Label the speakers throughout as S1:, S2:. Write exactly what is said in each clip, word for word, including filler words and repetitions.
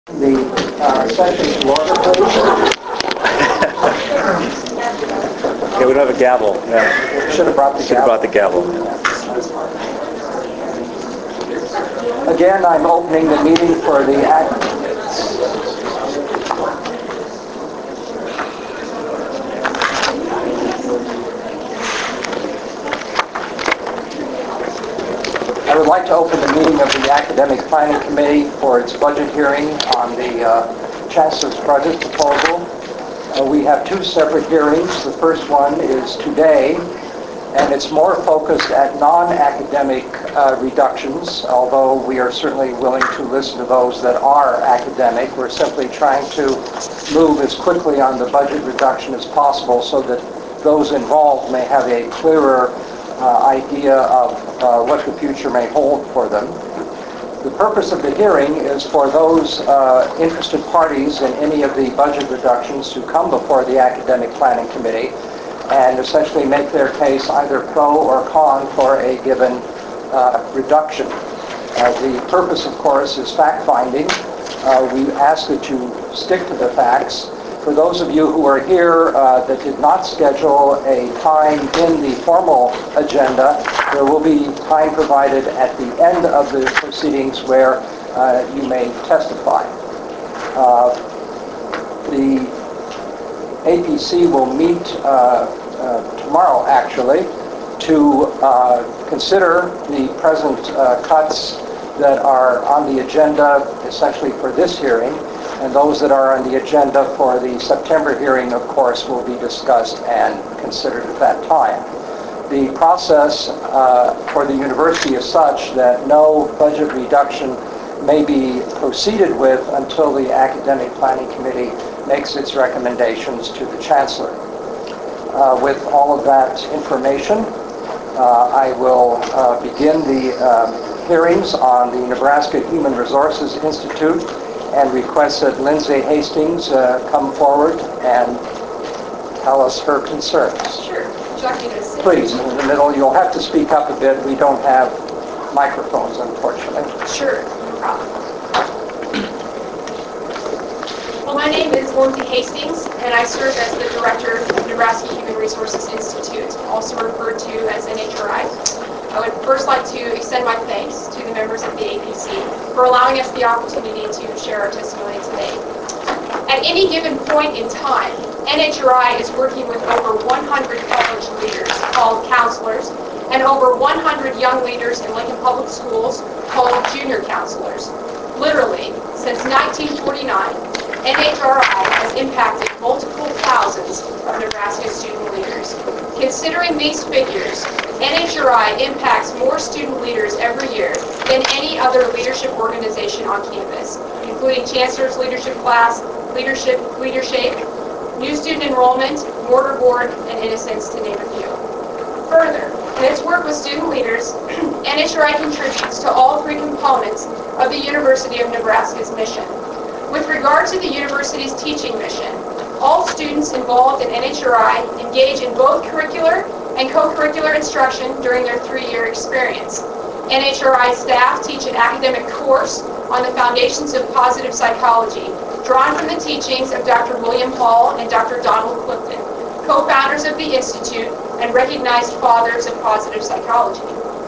S1: The uh, session to order, please.
S2: Yeah, we don't have a gavel. Yeah.
S1: Should have brought the
S2: Should have brought the gavel.
S1: Again, I'm opening the meeting for the act. I would like to open the meeting of the Academic Planning Committee for its budget hearing on the uh, Chancellor's budget proposal. Uh, we have two separate hearings. The first one is today, and it's more focused at non-academic uh, reductions, although we are certainly willing to listen to those that are academic. We're simply trying to move as quickly on the budget reduction as possible so that those involved may have a clearer uh, idea of uh, what the future may hold for them. The purpose of the hearing is for those uh, interested parties in any of the budget reductions to come before the Academic Planning Committee and essentially make their case either pro or con for a given uh, reduction. Uh, the purpose, of course, is fact-finding. Uh, we ask that you stick to the facts. For those of you who are here uh, that did not schedule a time in the formal agenda, there will be time provided at the end of the proceedings where uh, you may testify. Uh, the A P C will meet uh, uh, tomorrow, actually, to uh, consider the present uh, cuts that are on the agenda essentially for this hearing, and those that are on the agenda for the September hearing, of course, will be discussed and considered at that time. The process uh, for the university is such that no budget reduction may be proceeded with until the Academic Planning Committee makes its recommendations to the Chancellor. Uh, with all of that information, uh, I will uh, begin the uh, hearings on the Nebraska Human Resources Institute and request that Lindsay Hastings uh, come forward and tell us her concerns.
S3: Sure. Would you like me to sit?
S1: Please, in the middle. You'll have to speak up a bit. We don't have microphones, unfortunately.
S3: Sure, no problem. Well, my name is Lindsay Hastings, and I serve as the director of Nebraska Human Resources Institute, also referred to as N H R I. I would first like to extend my thanks to the members of the A P C for allowing us the opportunity to share our testimony today. At any given point in time, N H R I is working with over one hundred college leaders, called counselors, and over one hundred young leaders in Lincoln Public Schools, called junior counselors. Literally, since nineteen forty-nine, N H R I has impacted multiple thousands of Nebraska student leaders. Considering these figures, N H R I impacts more student leaders every year than any other leadership organization on campus, including Chancellor's Leadership Class, Leadership, Leadership, New Student Enrollment, Mortar Board, and Innocence, to name a few. Further, in its work with student leaders, N H R I contributes to all three components of the University of Nebraska's mission. With regard to the university's teaching mission, all students involved in N H R I engage in both curricular and co-curricular instruction during their three-year experience. N H R I staff teach an academic course on the foundations of positive psychology, drawn from the teachings of Doctor William Hall and Doctor Donald Clifton, co-founders of the Institute and recognized fathers of positive psychology.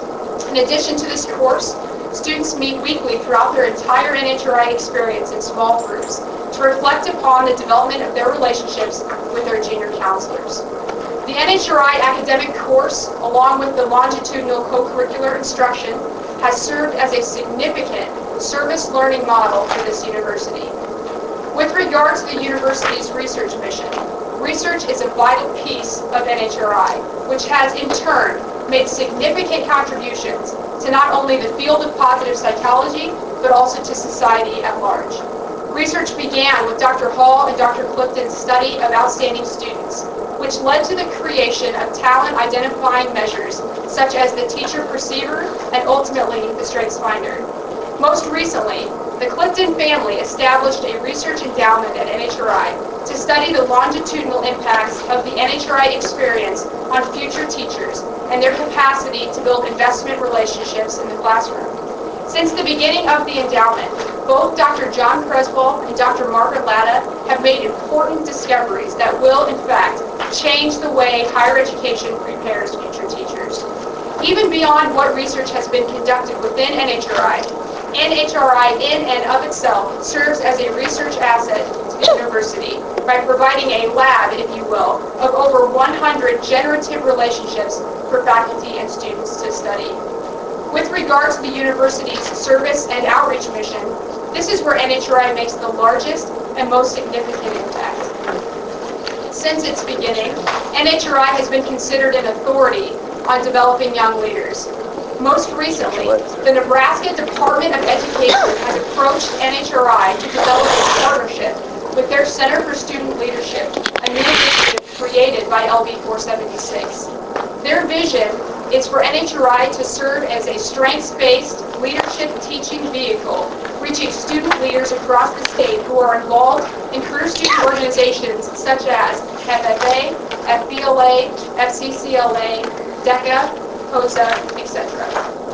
S3: In addition to this course, students meet weekly throughout their entire N H R I experience in small groups to reflect upon the development of their relationships with their junior counselors. The N H R I academic course, along with the longitudinal co-curricular instruction, has served as a significant service learning model for this university. With regard to the university's research mission, research is a vital piece of N H R I, which has in turn made significant contributions to not only the field of positive psychology, but also to society at large. Research began with Doctor Hall and Doctor Clifton's study of outstanding students, which led to the creation of talent identifying measures such as the teacher perceiver and ultimately the strengths finder. Most recently, the Clifton family established a research endowment at N H R I to study the longitudinal impacts of the N H R I experience on future teachers and their capacity to build investment relationships in the classroom. Since the beginning of the endowment, both Doctor John Creswell and Doctor Margaret Latta have made important discoveries that will, in fact, change the way higher education prepares future teachers. Even beyond what research has been conducted within N H R I, N H R I in and of itself serves as a research asset to the university by providing a lab, if you will, of over one hundred generative relationships for faculty and students to study. With regard to the university's service and outreach mission, this is where N H R I makes the largest and most significant impact. Since its beginning, N H R I has been considered an authority on developing young leaders. Most recently, the Nebraska Department of Education has approached N H R I to develop a partnership with their Center for Student Leadership, a new initiative created by L B four seventy-six. Their vision is for N H R I to serve as a strengths-based leadership teaching vehicle, reaching student leaders across the state who are involved in career student organizations such as F F A, F B L A, F C C L A, DECA, POSA, et cetera.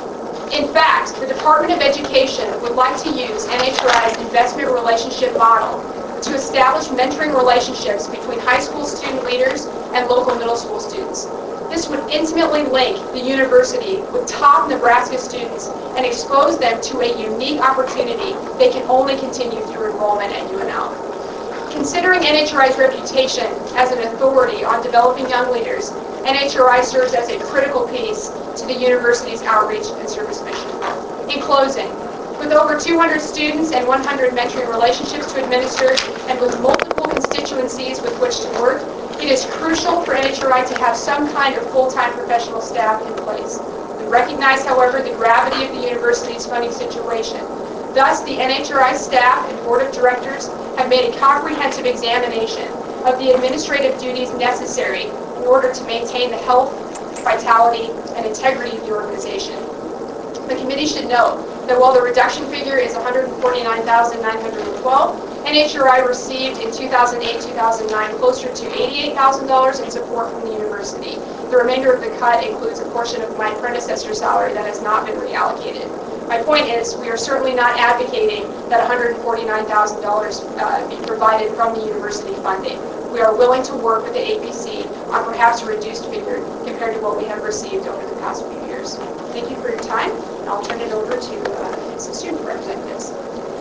S3: In fact, the Department of Education would like to use N H R I's investment relationship model to establish mentoring relationships between high school student leaders and local middle school students. This would intimately link the university with top Nebraska students and expose them to a unique opportunity they can only continue through enrollment at U N L. Considering N H R I's reputation as an authority on developing young leaders, N H R I serves as a critical piece to the university's outreach and service mission. In closing, with over two hundred students and one hundred mentoring relationships to administer, and with multiple constituencies with which to work, it is crucial for N H R I to have some kind of full-time professional staff in place. We recognize, however, the gravity of the university's funding situation. Thus, the N H R I staff and board of directors have made a comprehensive examination of the administrative duties necessary in order to maintain the health, vitality, and integrity of the organization. The committee should note that while the reduction figure is one hundred forty-nine thousand nine hundred twelve dollars, N H R I received in two thousand eight two thousand nine closer to eighty-eight thousand dollars in support from the university. The remainder of the cut includes a portion of my predecessor's salary that has not been reallocated. My point is, we are certainly not advocating that one hundred forty-nine thousand dollars uh, be provided from the university funding. We are willing to work with the A P C on perhaps a reduced figure compared to what we have received over the past few years. Thank you for your time, and I'll turn it over to uh, some student representatives.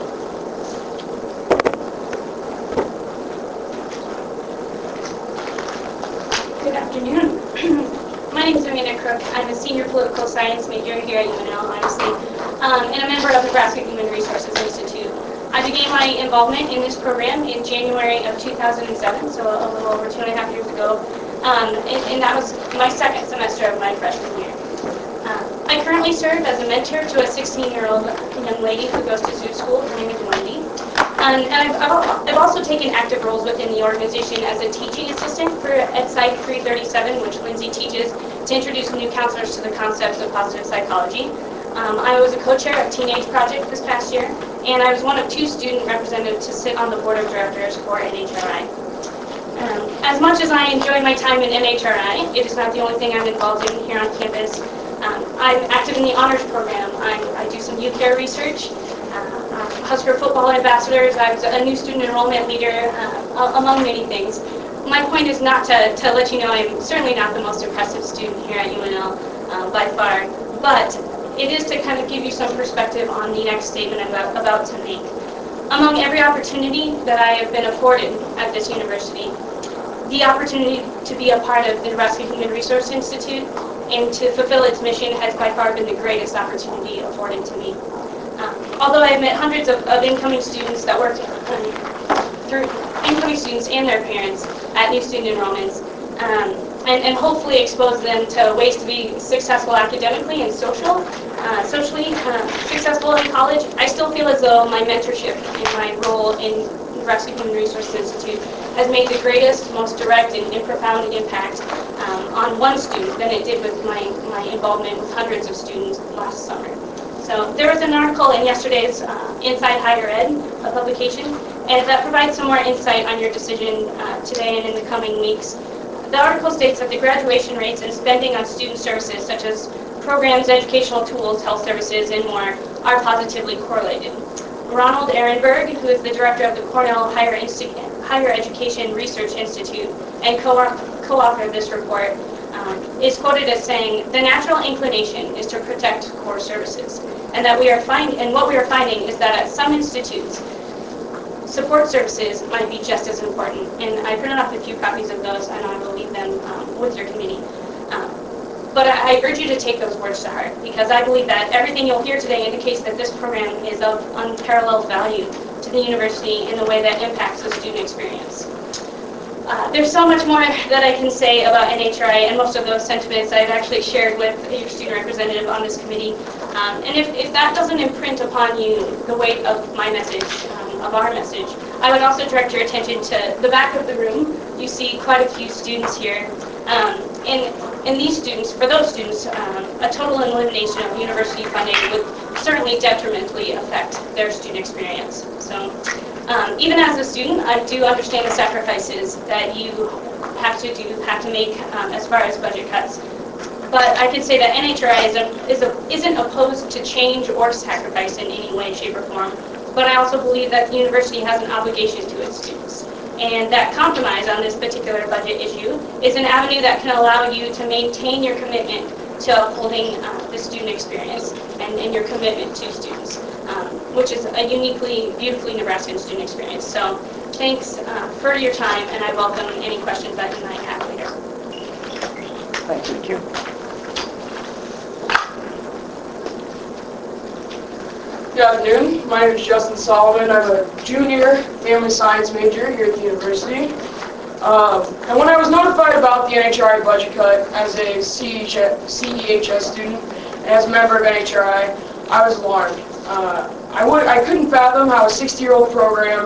S4: Good afternoon. My name is Amanda Crook. I'm a senior political science major here at U N L, obviously, um, and a member of the Nebraska Human Resources Institute. I began my involvement in this program in January of two thousand seven, so a little over two and a half years ago, um, and, and that was my second semester of my freshman year. Um, I currently serve as a mentor to a sixteen-year-old young lady who goes to zoo school. Her name is Wendy. Um, and I've, I've also taken active roles within the organization as a teaching assistant for EdPsych three thirty-seven, which Lindsay teaches, to introduce new counselors to the concepts of positive psychology. Um, I was a co-chair of Teenage Project this past year, and I was one of two student representatives to sit on the board of directors for N H R I. Um, as much as I enjoy my time in N H R I, it is not the only thing I'm involved in here on campus. Um, I'm active in the honors program. I, I do some youth care research. Uh, uh, Husker football ambassadors. I was a new student enrollment leader, uh, among many things. My point is not to, to let you know I'm certainly not the most impressive student here at U N L uh, by far, but it is to kind of give you some perspective on the next statement I'm about, about to make. Among every opportunity that I have been afforded at this university, the opportunity to be a part of the Nebraska Human Resource Institute and to fulfill its mission has by far been the greatest opportunity afforded to me. Um, although I've met hundreds of, of incoming students that worked um, through incoming students and their parents at new student enrollments, um, and, and hopefully expose them to ways to be successful academically and social, uh, socially uh, successful in college, I still feel as though my mentorship and my role in Nebraska Human Resource Institute has made the greatest, most direct, and, and profound impact um, on one student than it did with my, my involvement with hundreds of students last summer. So there was an article in yesterday's uh, Inside Higher Ed, a publication, and that provides some more insight on your decision uh, today and in the coming weeks. The article states that the graduation rates and spending on student services such as programs, educational tools, health services, and more are positively correlated. Ronald Ehrenberg, who is the director of the Cornell Higher, Insti- Higher Education Research Institute and co- co-authored this report, um, is quoted as saying, "The natural inclination is to protect core services, and that we are find- and what we are finding is that at some institutes, support services might be just as important." And I printed off a few copies of those, and I will leave them um, with your committee. Um, But I I urge you to take those words to heart, because I believe that everything you'll hear today indicates that this program is of unparalleled value to the university in the way that impacts the student experience. Uh, there's so much more that I can say about N H R I, and most of those sentiments I've actually shared with your student representative on this committee. Um, and if, if that doesn't imprint upon you the weight of my message, um, of our message, I would also direct your attention to the back of the room. You see quite a few students here. Um, and, and these students, for those students, um, a total elimination of university funding would certainly detrimentally affect their student experience. So um, even as a student, I do understand the sacrifices that you have to do, have to make um, as far as budget cuts. But I can say that N H R I is a, is a, isn't opposed to change or sacrifice in any way, shape, or form. But I also believe that the university has an obligation to its students. And that compromise on this particular budget issue is an avenue that can allow you to maintain your commitment to upholding uh, the student experience and, and your commitment to students, um, which is a uniquely, beautifully Nebraskan student experience. So thanks uh, for your time, and I welcome any questions that you might have later.
S1: Thank you.
S5: Good afternoon. My name is Justin Solomon. I'm a junior family science major here at the university. Um, and when I was notified about the N H R I budget cut as a C E H S student and as a member of N H R I, I was alarmed. Uh, I, would, I couldn't fathom how a sixty-year-old program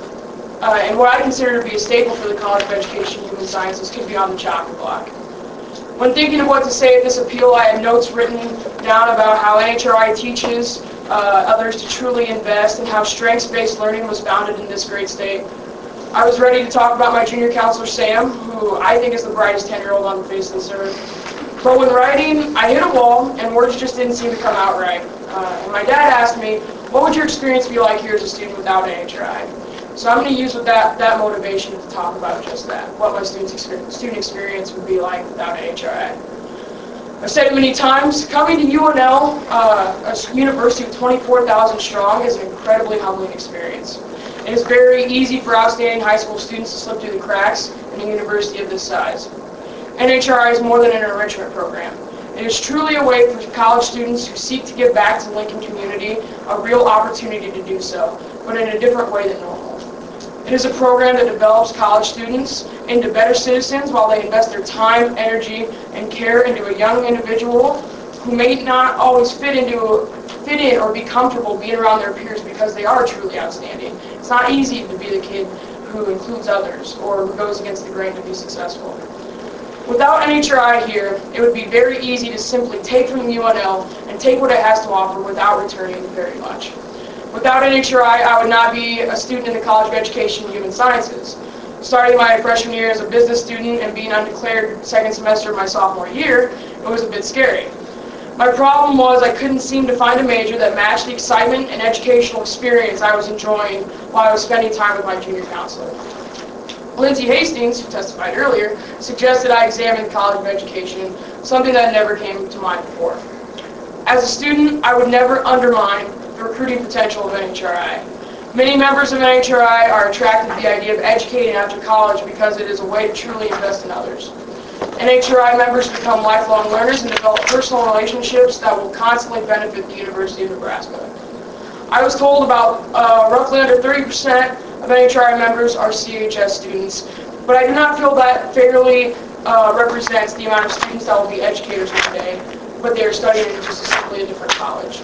S5: uh, and what I consider to be a staple for the College of Education and Human Sciences could be on the chopping block. When thinking of what to say at this appeal, I had notes written down about how N H R I teaches uh, others to truly invest and how strengths-based learning was founded in this great state. I was ready to talk about my junior counselor, Sam, who I think is the brightest ten-year-old on the face of this earth. But when writing, I hit a wall, and words just didn't seem to come out right. Uh, and my dad asked me, what would your experience be like here as a student without N H R I? So I'm going to use with that, that motivation to talk about just that, what my student's experience, student experience would be like without N H R I. I've said it many times, coming to U N L, uh, a university of twenty-four thousand strong, is an incredibly humbling experience. It is very easy for outstanding high school students to slip through the cracks in a university of this size. N H R I is more than an enrichment program. It is truly a way for college students who seek to give back to the Lincoln community a real opportunity to do so, but in a different way than normal. It is a program that develops college students into better citizens while they invest their time, energy, and care into a young individual who may not always fit into fit in or be comfortable being around their peers because they are truly outstanding. It's not easy to be the kid who includes others or who goes against the grain to be successful. Without N H R I here, it would be very easy to simply take from the U N L and take what it has to offer without returning very much. Without N H R I, I would not be a student in the College of Education and Human Sciences. Starting my freshman year as a business student and being undeclared second semester of my sophomore year, it was a bit scary. My problem was I couldn't seem to find a major that matched the excitement and educational experience I was enjoying while I was spending time with my junior counselor. Lindsay Hastings, who testified earlier, suggested I examine the College of Education, something that never came to mind before. As a student, I would never undermine the recruiting potential of N H R I. Many members of N H R I are attracted to the idea of educating after college because it is a way to truly invest in others. N H R I members become lifelong learners and develop personal relationships that will constantly benefit the University of Nebraska. I was told about uh, roughly under thirty percent of N H R I members are C H S students, but I do not feel that fairly uh, represents the amount of students that will be educators one day, but they are studying in just simply a different college.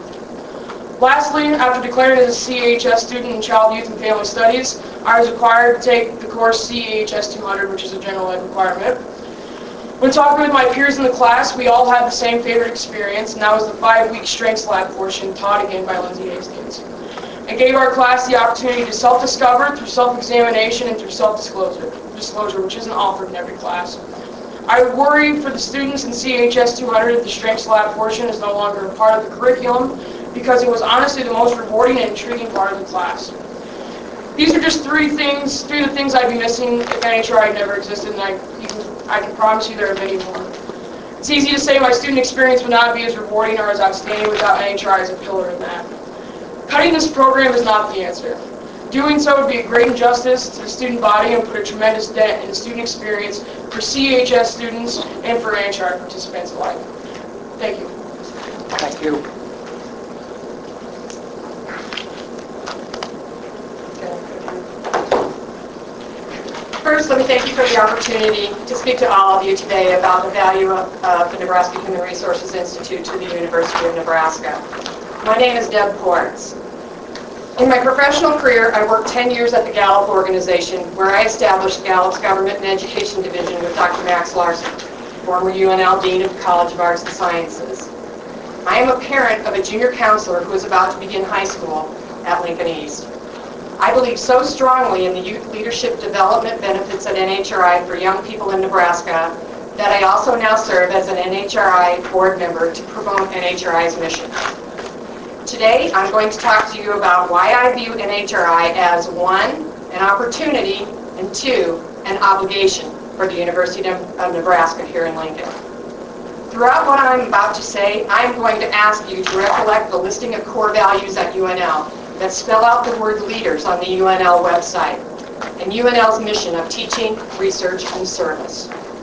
S5: Lastly, after declaring as a C H S student in Child, Youth, and Family Studies, I was required to take the course C H S two hundred, which is a general ed requirement. When talking with my peers in the class, we all had the same favorite experience, and that was the five-week strengths lab portion taught again by Lindsay Hastings. It gave our class the opportunity to self-discover through self-examination and through self-disclosure, disclosure, which isn't offered in every class. I worry for the students in C H S two hundred that the strengths lab portion is no longer a part of the curriculum, because it was honestly the most rewarding and intriguing part of the class. These are just three things, three of the things I'd be missing if N H R I never existed, and I, you can, I can promise you there are many more. It's easy to say my student experience would not be as rewarding or as outstanding without N H R I as a pillar in that. Cutting this program is not the answer. Doing so would be a great injustice to the student body and put a tremendous dent in the student experience for C H S students and for N H R I participants alike. Thank you.
S1: Thank you.
S6: First, let me thank you for the opportunity to speak to all of you today about the value of uh, the Nebraska Human Resources Institute to the University of Nebraska. My name is Deb Ports. In my professional career, I worked ten years at the Gallup organization, where I established Gallup's Government and Education Division with Doctor Max Larson, former U N L Dean of the College of Arts and Sciences. I am a parent of a junior counselor who is about to begin high school at Lincoln East. I believe so strongly in the youth leadership development benefits at N H R I for young people in Nebraska that I also now serve as an N H R I board member to promote N H R I's mission. Today, I'm going to talk to you about why I view N H R I as, one, an opportunity, and two, an obligation for the University of Nebraska here in Lincoln. Throughout what I'm about to say, I'm going to ask you to recollect the listing of core values at U N L that spell out the word leaders on the U N L website, and U N L's mission of teaching, research, and service.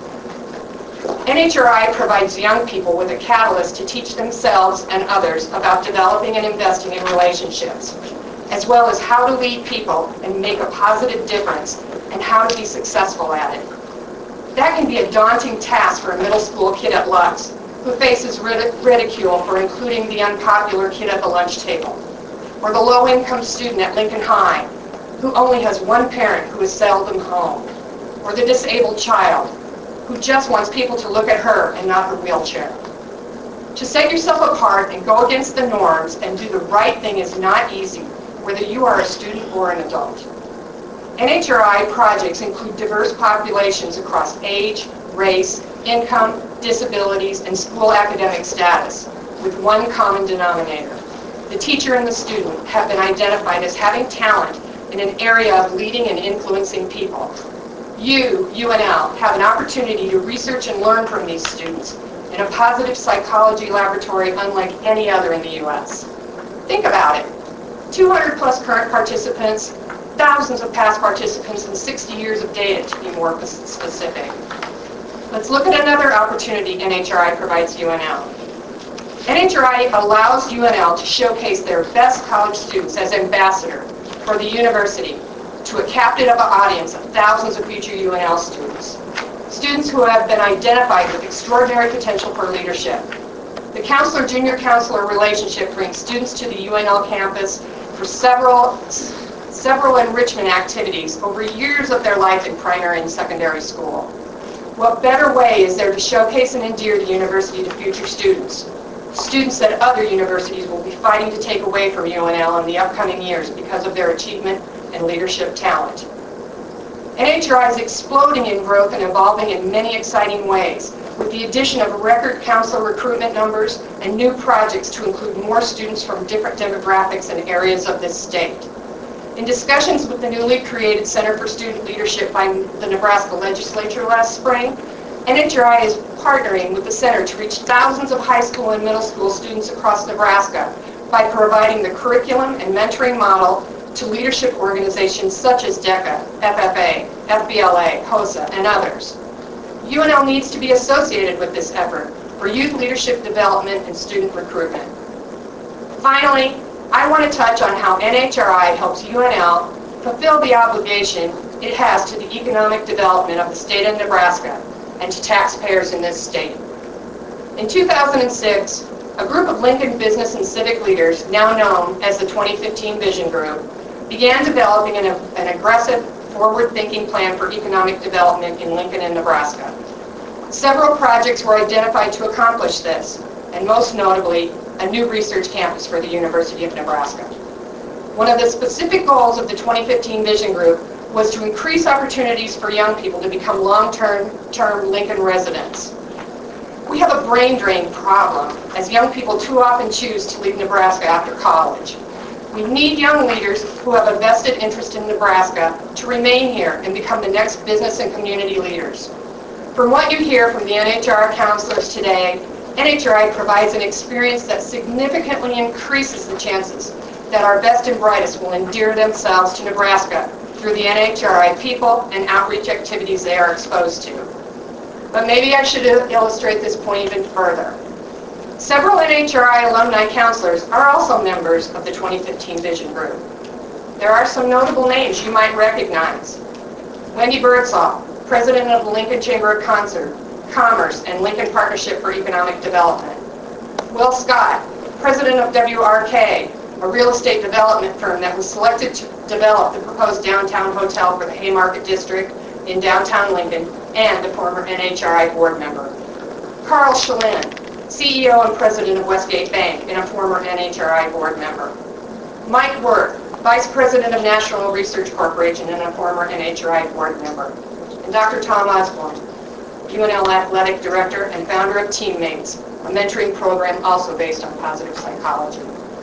S6: N H R I provides young people with a catalyst to teach themselves and others about developing and investing in relationships, as well as how to lead people and make a positive difference, and how to be successful at it. That can be a daunting task for a middle school kid at Lux, who faces ridicule for including the unpopular kid at the lunch table, or the low-income student at Lincoln High, who only has one parent who is seldom home, or the disabled child, who just wants people to look at her and not her wheelchair. To set yourself apart and go against the norms and do the right thing is not easy, whether you are a student or an adult. N H R I projects include diverse populations across age, race, income, disabilities, and school academic status, with one common denominator. The teacher and the student have been identified as having talent in an area of leading and influencing people. You, U N L, have an opportunity to research and learn from these students in a positive psychology laboratory unlike any other in the U S. Think about it. two hundred plus current participants, thousands of past participants, and sixty years of data to be more specific. Let's look at another opportunity N H R I provides U N L. N H R I allows U N L to showcase their best college students as ambassador for the university to a captive audience of thousands of future U N L students. Students who have been identified with extraordinary potential for leadership. The counselor-junior counselor relationship brings students to the U N L campus for several, several enrichment activities over years of their life in primary and secondary school. What better way is there to showcase and endear the university to future students? Students that other universities will be fighting to take away from U N L in the upcoming years because of their achievement and leadership talent. N H R I is exploding in growth and evolving in many exciting ways, with the addition of record counselor recruitment numbers and new projects to include more students from different demographics and areas of this state. In discussions with the newly created Center for Student Leadership by the Nebraska Legislature last spring, N H R I is partnering with the center to reach thousands of high school and middle school students across Nebraska by providing the curriculum and mentoring model to leadership organizations such as DECA, F F A, F B L A, HOSA, and others. U N L needs to be associated with this effort for youth leadership development and student recruitment. Finally, I want to touch on how N H R I helps U N L fulfill the obligation it has to the economic development of the state of Nebraska and to taxpayers in this state. In two thousand six, a group of Lincoln business and civic leaders, now known as the twenty fifteen Vision Group, began developing an, an aggressive, forward-thinking plan for economic development in Lincoln and Nebraska. Several projects were identified to accomplish this, and most notably, a new research campus for the University of Nebraska. One of the specific goals of the twenty fifteen Vision Group was to increase opportunities for young people to become long-term term Lincoln residents. We have a brain drain problem, as young people too often choose to leave Nebraska after college. We need young leaders who have a vested interest in Nebraska to remain here and become the next business and community leaders. From what you hear from the N H R I counselors today, N H R I provides an experience that significantly increases the chances that our best and brightest will endear themselves to Nebraska through the N H R I people and outreach activities they are exposed to. But maybe I should illustrate this point even further. Several N H R I alumni counselors are also members of the twenty fifteen Vision Group. There are some notable names you might recognize. Wendy Birdsall, President of the Lincoln Chamber of Concert, Commerce and Lincoln Partnership for Economic Development. Will Scott, President of W R K, a real estate development firm that was selected to develop the proposed downtown hotel for the Haymarket District in downtown Lincoln, and a former N H R I board member. Carl Shalin, C E O and President of Westgate Bank, and a former N H R I board member. Mike Worth, Vice President of National Research Corporation and a former N H R I board member. And Doctor Tom Osborne, U N L Athletic Director and founder of Teammates, a mentoring program also based on positive psychology.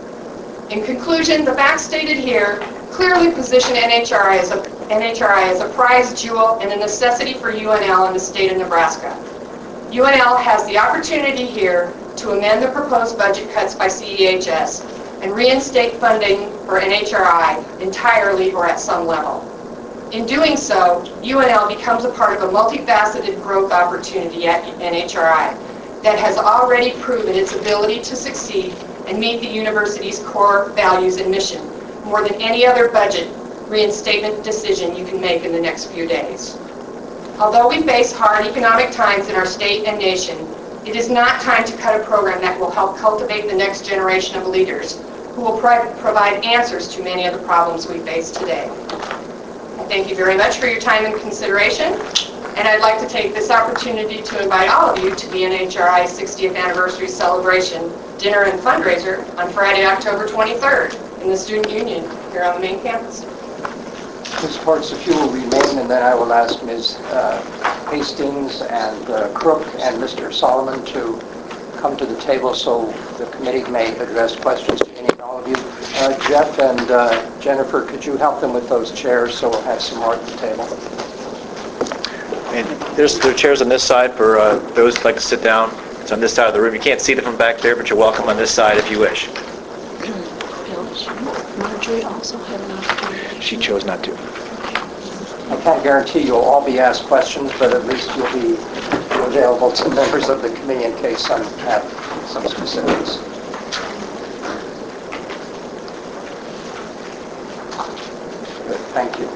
S6: In conclusion, the facts stated here clearly position N H R I as a, N H R I as a prized jewel and a necessity for U N L and the state of Nebraska. U N L has the opportunity here to amend the proposed budget cuts by C E H S and reinstate funding for N H R I entirely or at some level. In doing so, U N L becomes a part of a multifaceted growth opportunity at N H R I that has already proven its ability to succeed and meet the university's core values and mission more than any other budget reinstatement decision you can make in the next few days. Although we face hard economic times in our state and nation, it is not time to cut a program that will help cultivate the next generation of leaders who will pro- provide answers to many of the problems we face today. I thank you very much for your time and consideration, and I'd like to take this opportunity to invite all of you to the N H R I sixtieth Anniversary Celebration Dinner and Fundraiser on Friday, October twenty-third in the Student Union here on the main campus.
S1: Miz Parks, if you will remain, and then I will ask Miz Uh, Hastings and uh, Crook and Mister Solomon to come to the table so the committee may address questions to any and all of you. Uh, Jeff and uh, Jennifer, could you help them with those chairs so we'll have some more at the table?
S2: And there's there are chairs on this side for uh, those who'd like to sit down. It's on this side of the room. You can't see them from back there, but you're welcome on this side if you wish.
S7: Marjorie also had an opportunity.
S2: She chose not to.
S1: I can't guarantee you'll all be asked questions, but at least you'll be available to members of the committee in case some have some specifics. Good, thank you.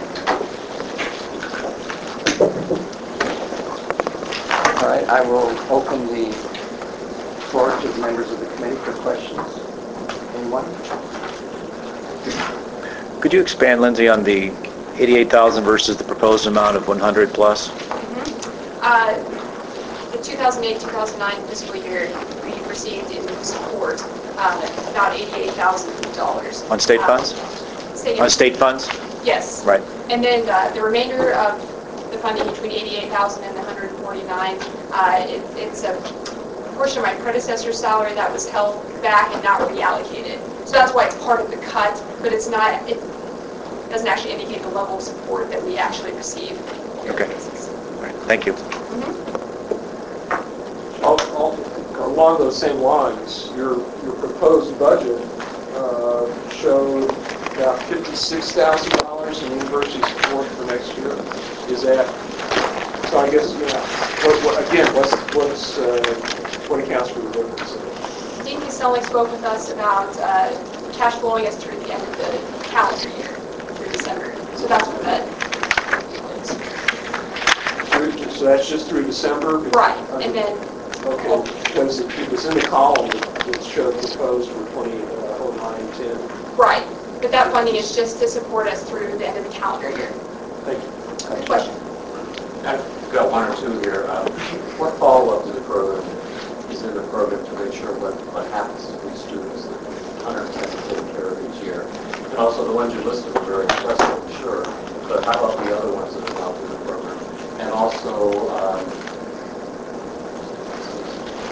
S1: All right, I will open the floor to the members of the committee for questions. Anyone?
S2: Could you expand, Lindsay, on the eighty-eight thousand versus the proposed amount of one hundred plus?
S3: Mm-hmm. Uh, the two thousand eight two thousand nine fiscal year, we received in support uh, about eighty-eight thousand dollars.
S2: On state
S3: uh,
S2: funds?
S3: State
S2: On state funds?
S3: Yes.
S2: Right.
S3: And then uh, the remainder of the funding between eighty-eight thousand and the one hundred forty-nine, uh, it, it's a portion of my predecessor's salary that was held back and not reallocated. So that's why it's part of the cut, but it's not, it doesn't actually indicate the level of support that we actually receive.
S2: Okay. All right. Thank you.
S3: Mm-hmm.
S8: I'll, I'll, along those same lines, your your proposed budget uh, showed about fifty-six thousand dollars in university support for next year. Is that, so I guess, you know, what, what, again, what's, what's, uh, what accounts for the difference?
S3: Dean Caselli spoke with us about uh, cash flowing us through the end of the calendar year, through December. So that's what that is.
S8: Through, so that's just through December?
S3: Right, and then...
S8: Okay, because it, it was in the column that showed proposed for twenty oh nine ten.
S3: Right, but that funding is just to support us through the end of the calendar year.
S8: Thank you.
S3: Good question.
S9: I've got one or two here. Um, what follow-up to the program is in the program to make sure what, what happens to these students that one hundred ten are taken care of each year? And also the ones you listed are very impressive, I'm sure, but how about the other ones that are involved in the program? And also, um,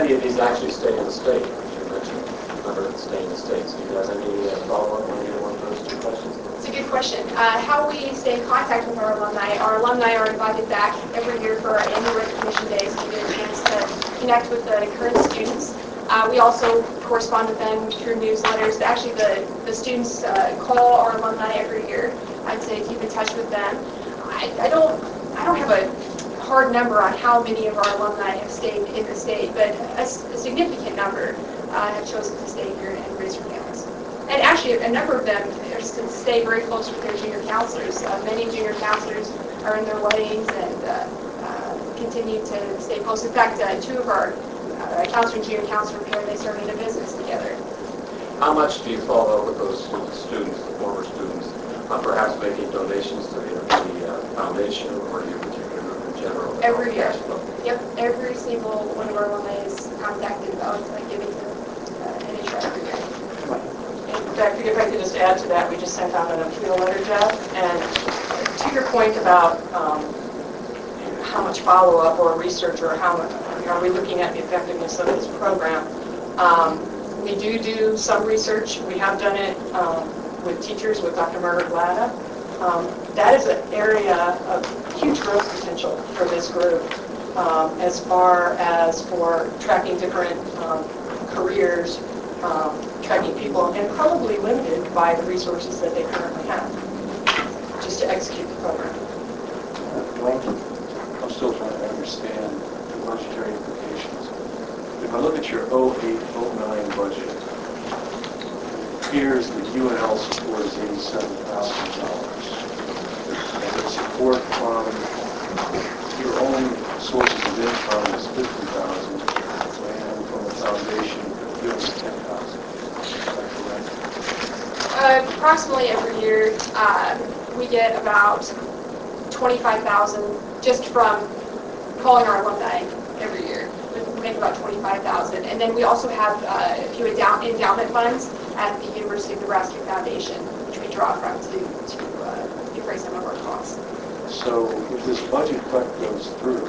S9: many of these actually stay in the state? You mentioned a number that stay in the state. So do you have any uh, follow-up on either one of those two questions?
S3: It's a good question. Uh, how we stay in contact with our alumni. Our alumni are invited back every year for our annual recognition days to get a chance to connect with the current students. Uh, we also correspond with them through newsletters. Actually, the, the students uh, call our alumni every year. I'd say keep in touch with them. I, I don't I don't have a hard number on how many of our alumni have stayed in the state, but a, a significant number uh, have chosen to stay here and raise their families. And actually, a number of them are, stay very close with their junior counselors. Uh, many junior counselors are in their weddings and uh, uh, continue to stay close. In fact, uh, two of our uh, counselor and junior counselor pair, they started a business together.
S9: How much do you follow up with those students, the former students, uh, perhaps making donations to the, the uh, foundation or your particular group in general?
S3: Every year. Yep, every single one of our alumni is contacted about uh, giving to uh, N H R every year.
S6: In fact, if I could just add to that, we just sent out an appeal letter, Jeff, and to your point about um, how much follow-up or research or how much, are we looking at the effectiveness of this program, um, we do do some research. We have done it um, with teachers, with Doctor Margaret Latta. Um, that is an area of huge growth potential for this group um, as far as for tracking different um, careers, um, tracking people, and probably limited by the resources that they currently have just to execute the program.
S8: I'm still trying to understand the budgetary implications. If I look at your oh eight oh nine budget, it appears that U N L support is eighty-seven thousand dollars. And the support from your own sources of income is fifty thousand dollars, and from the foundation, you have ten thousand dollars. Is that correct?
S3: Uh, approximately every year, uh, we get about twenty-five thousand dollars just from calling our alumni every year. We make about twenty-five thousand dollars. And then we also have uh, a few endow endowment funds at the University of Nebraska Foundation, which we draw from to, to uh, defray some of our costs.
S8: So if this budget cut goes through,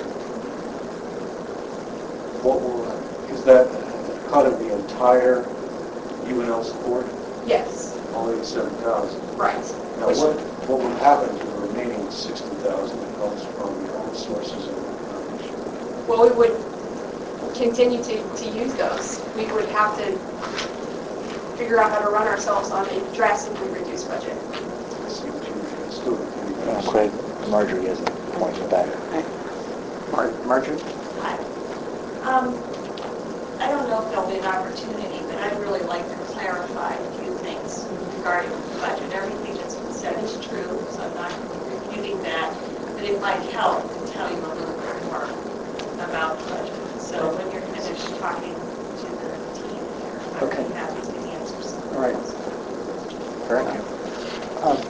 S8: what will, is that a cut of the entire U N L support?
S3: Yes.
S8: All eighty-seven thousand?
S3: Right.
S8: Now,
S3: Which,
S8: what, what will happen to the remaining sixty thousand that comes from your own sources of foundation?
S3: well, we would continue to, to use those. We would have to figure out how to run ourselves on a drastically reduced budget.
S8: I see what you're still
S1: Uh, Craig, Marjorie has a point in the back. Mar Marjorie?
S10: Hi. Um, I don't know if there'll be an opportunity, but I'd really like to clarify a few things regarding the budget. Everything that's been said is true, so I'm not refuting that. But it might help to tell you a little bit more about the budget. So when you're finished talking to the team here, I'd
S1: Okay.
S10: be happy to answer some
S1: All right.
S10: questions.
S1: Fair enough. Um,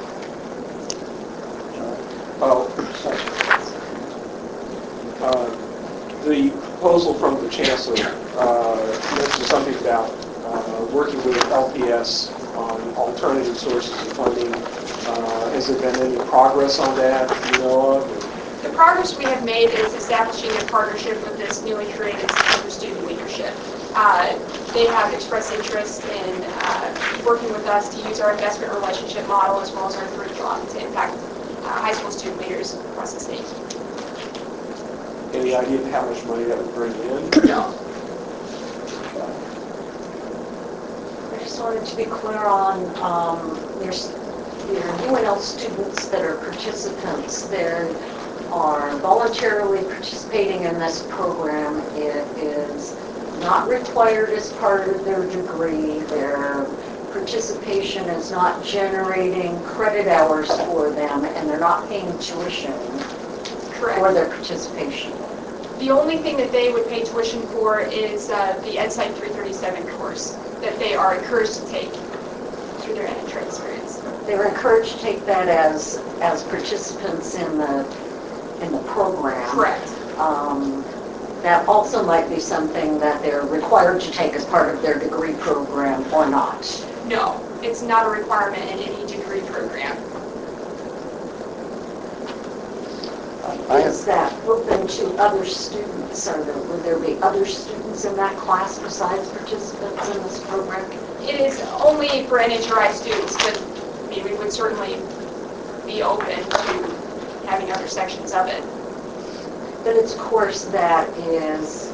S8: Oh, uh, the proposal from the Chancellor uh, mentioned something about uh, working with L P S on alternative sources of funding. Uh, has there been any progress on that you know of?
S3: The progress we have made is establishing a partnership with this newly created Center for Student Leadership. Uh, they have expressed interest in uh, working with us to use our investment relationship model as well as our curriculum to impact uh, high school student leaders across the state.
S8: Any idea of how much money that would bring in?
S3: No.
S11: I just wanted to be clear on, um, there's, there are U N L students that are participants. There are voluntarily participating in this program. It is not required as part of their degree. Their participation is not generating credit hours for them, and they're not paying tuition
S3: Correct.
S11: for their participation.
S3: The only thing that they would pay tuition for is uh, the EdSite three thirty-seven course that they are encouraged to take through their N H R experience.
S11: They're encouraged to take that as as participants in the in the program.
S3: Correct.
S11: Um, that also might be something that they're required to take as part of their degree program or not.
S3: No, it's not a requirement in any degree program.
S1: I have-
S11: Is that open to other students? Are there, would there be other students in that class besides participants in this program?
S3: It is only for N H R I students, but I mean, we would certainly be open to having other sections of it.
S11: But it's a course that is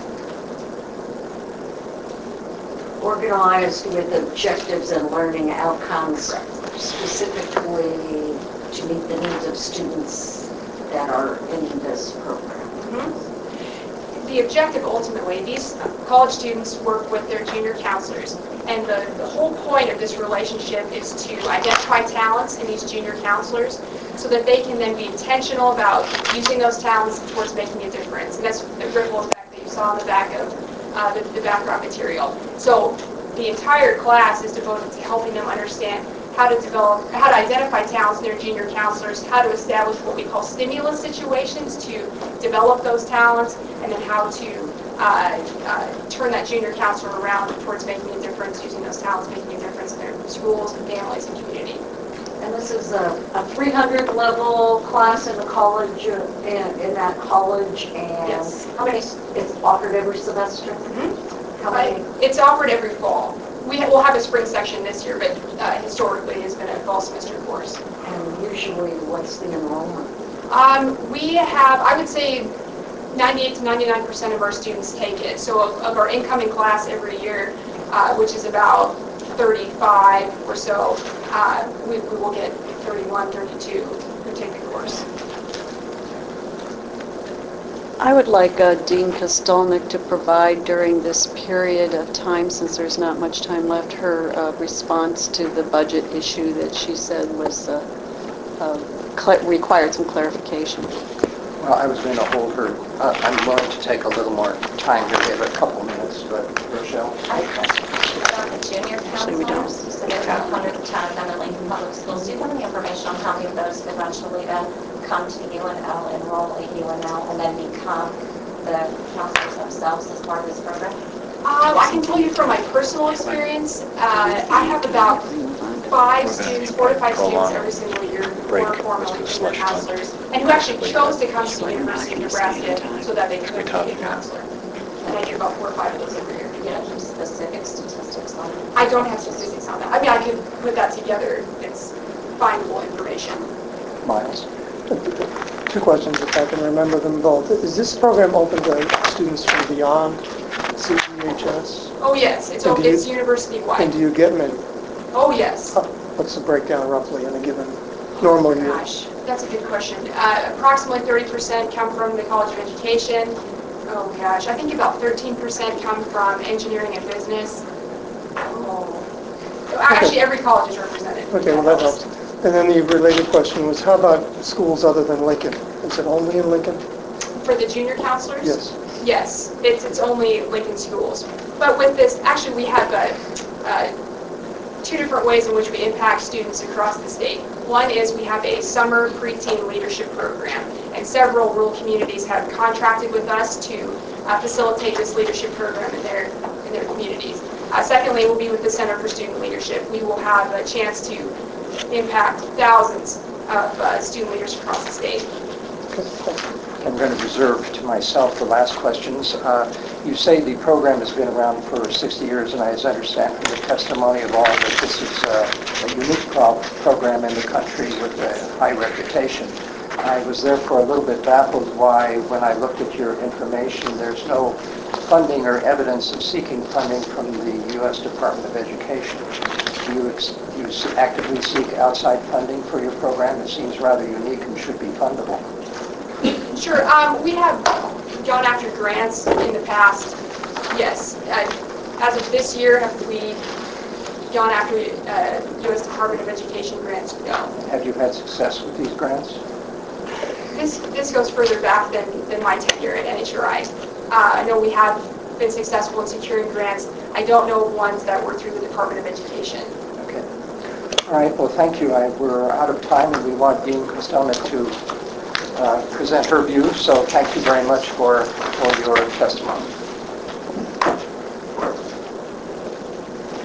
S11: organized with objectives and learning outcomes specifically to meet the needs of students that are in this program.
S3: Mm-hmm. The objective ultimately, these college students work with their junior counselors, and the, the whole point of this relationship is to identify talents in these junior counselors so that they can then be intentional about using those talents towards making a difference. And that's the ripple effect that you saw on the back of uh, the, the background material. So the entire class is devoted to helping them understand how to develop, how to identify talents in their junior counselors, how to establish what we call stimulus situations to develop those talents, and then how to uh, uh, turn that junior counselor around towards making a difference, using those talents, making a difference in their schools and families and community.
S11: And this is a, a three hundred level class in the college, uh, in, in that college, and
S3: Yes.
S11: how many, it's offered every semester?
S3: Mm-hmm.
S11: How many?
S3: Uh, it's offered every fall. We ha- will have a spring section this year, but uh, historically it's been a fall semester course.
S11: And usually, what's the enrollment?
S3: Um, we have, I would say, ninety-eight to ninety-nine percent of our students take it. So of, of our incoming class every year, uh, which is about thirty-five or so, uh, we, we will get thirty-one, thirty-two who take the course.
S7: I would like uh, Dean Kostolnik to provide during this period of time, since there's not much time left, her uh, response to the budget issue that she said was uh, uh, cl- required some clarification.
S1: Well, I was going to hold her. Uh, I'm willing to take a little more time here, give her a couple minutes, but Rochelle?
S10: I have a question about the junior
S7: Actually, we don't.
S10: counselors. You said there are one hundred ten of them in Lincoln Public Schools. Do you have any information on how many of those eventually then come to U N L, enroll at U N L, and then become the counselors themselves as part of this program?
S3: Um, I can tell you from my personal experience, uh, I have about five students, four to five students every single year who are formally junior counselors, and who actually chose to come to the University of Nebraska so that they could be a counselor. And I do about four or five of those every year.
S10: Do you have any specific statistics on it?
S3: I don't have statistics on that. I mean, I could put that together. It's findable information.
S1: Miles?
S12: Two questions, if I can remember them both. Is this program open to students from beyond C G H S?
S3: Oh, yes. It's,
S12: And do you-
S3: it's university-wide.
S12: And do you get many?
S3: Oh, yes.
S12: How- What's the breakdown roughly in a given normal year?
S3: Gosh, that's a good question. Uh, approximately thirty percent come from the College of Education. Oh gosh, I think about thirteen percent come from engineering and business. Oh. Actually, every college is represented.
S12: Okay, well, that helps. And then the related question was, how about schools other than Lincoln? Is it only in Lincoln?
S3: For the junior counselors?
S12: Yes.
S3: Yes, it's, it's only Lincoln schools. But with this, actually, we have uh, uh, two different ways in which we impact students across the state. One is we have a summer preteen leadership program, and several rural communities have contracted with us to uh, facilitate this leadership program in their in their communities. Uh, secondly, we'll be with the Center for Student Leadership. We will have a chance to impact thousands of uh, student leaders across the state.
S1: I'm going to reserve to myself the last questions. Uh, you say the program has been around for sixty years, and I understand from the testimony of all that this is uh, a unique pro- program in the country with a high reputation. I was therefore a little bit baffled why, when I looked at your information, there's no funding or evidence of seeking funding from the U S Department of Education. Do you, ex- do you actively seek outside funding for your program? It seems rather unique and should be fundable.
S3: Sure. Um, we have gone after grants in the past. Yes. Uh, as of this year, have we gone after uh, U S Department of Education grants? No.
S1: Have you had success with these grants?
S3: This this goes further back than, than my tenure at N H R I. Uh, I know we have been successful in securing grants. I don't know of ones that were through the Department of Education.
S1: Okay. All right. Well, thank you. I, we're out of time, and we want Dean Kostolnik to uh, present her views. So thank you very much for, for your testimony.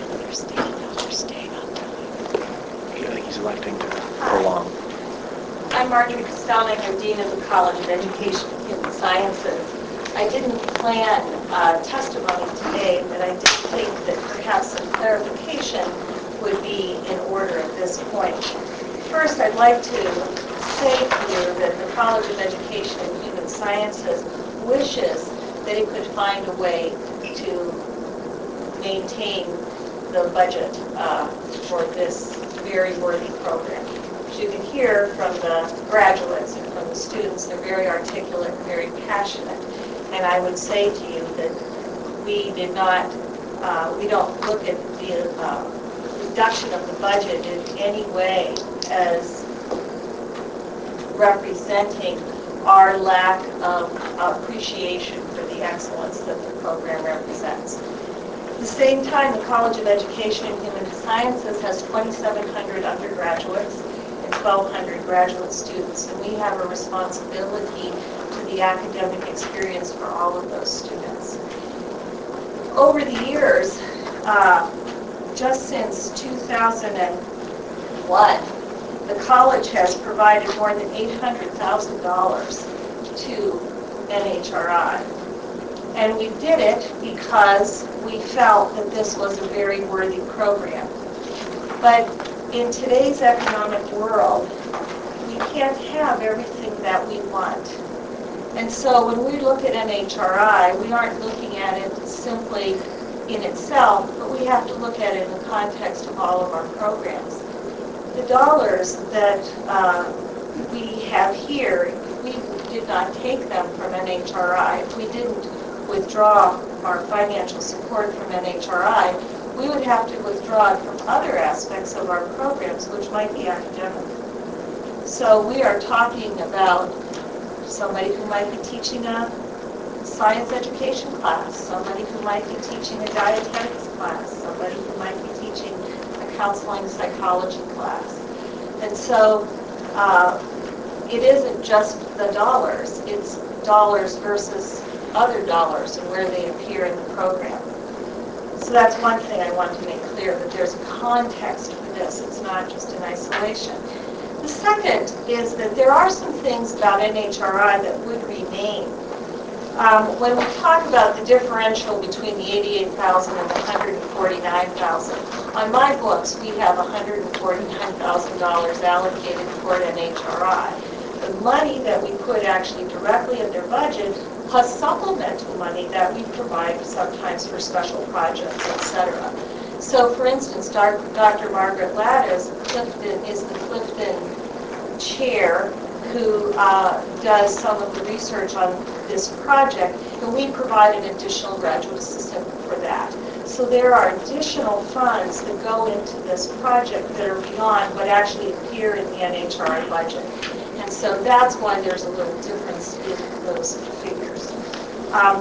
S2: I think he's electing to prolong.
S10: I'm Marjorie Kostelnik. I'm Dean of the College of Education and Human Sciences. I didn't plan uh, testimony today, but I did think that perhaps some clarification would be in order at this point. First, I'd like to say to you that the College of Education and Human Sciences wishes that it could find a way to maintain the budget uh, for this very worthy program. As you can hear from the graduates and from the students, they're very articulate and very passionate. And I would say to you that we did not, uh, we don't look at the uh, reduction of the budget in any way as representing our lack of appreciation for the excellence that the program represents. At the same time, the College of Education and Human Sciences has twenty-seven hundred undergraduates and twelve hundred graduate students, and we have a responsibility to the academic experience for all of those students. Over the years, uh, just since two thousand one, the college has provided more than eight hundred thousand dollars to N H R I. And we did it because we felt that this was a very worthy program. But in today's economic world, we can't have everything that we want. And so when we look at N H R I, we aren't looking at it simply in itself, but we have to look at it in the context of all of our programs. The dollars that uh, we have here, if we did not take them from N H R I, if we didn't withdraw our financial support from N H R I, we would have to withdraw it from other aspects of our programs, which might be academic. So we are talking about somebody who might be teaching a science education class, somebody who might be teaching a dietetics class, somebody who might be teaching a counseling psychology class. And so uh, it isn't just the dollars, it's dollars versus other dollars and where they appear in the program. So that's one thing I want to make clear, that there's a context for this. It's not just in isolation. The second is that there are some things about N H R I that would remain. Um, when we talk about the differential between the eighty-eight thousand and the one hundred forty-nine thousand, on my books we have one hundred forty-nine thousand dollars allocated toward N H R I. The money that we put actually directly in their budget plus supplemental money that we provide sometimes for special projects, et cetera. So, for instance, Doctor Margaret Lattis Clifton is the Clifton chair who uh, does some of the research on this project, and we provide an additional graduate assistant for that. So there are additional funds that go into this project that are beyond what actually appear in the N H R I budget. And so that's why there's a little difference in those figures. Um,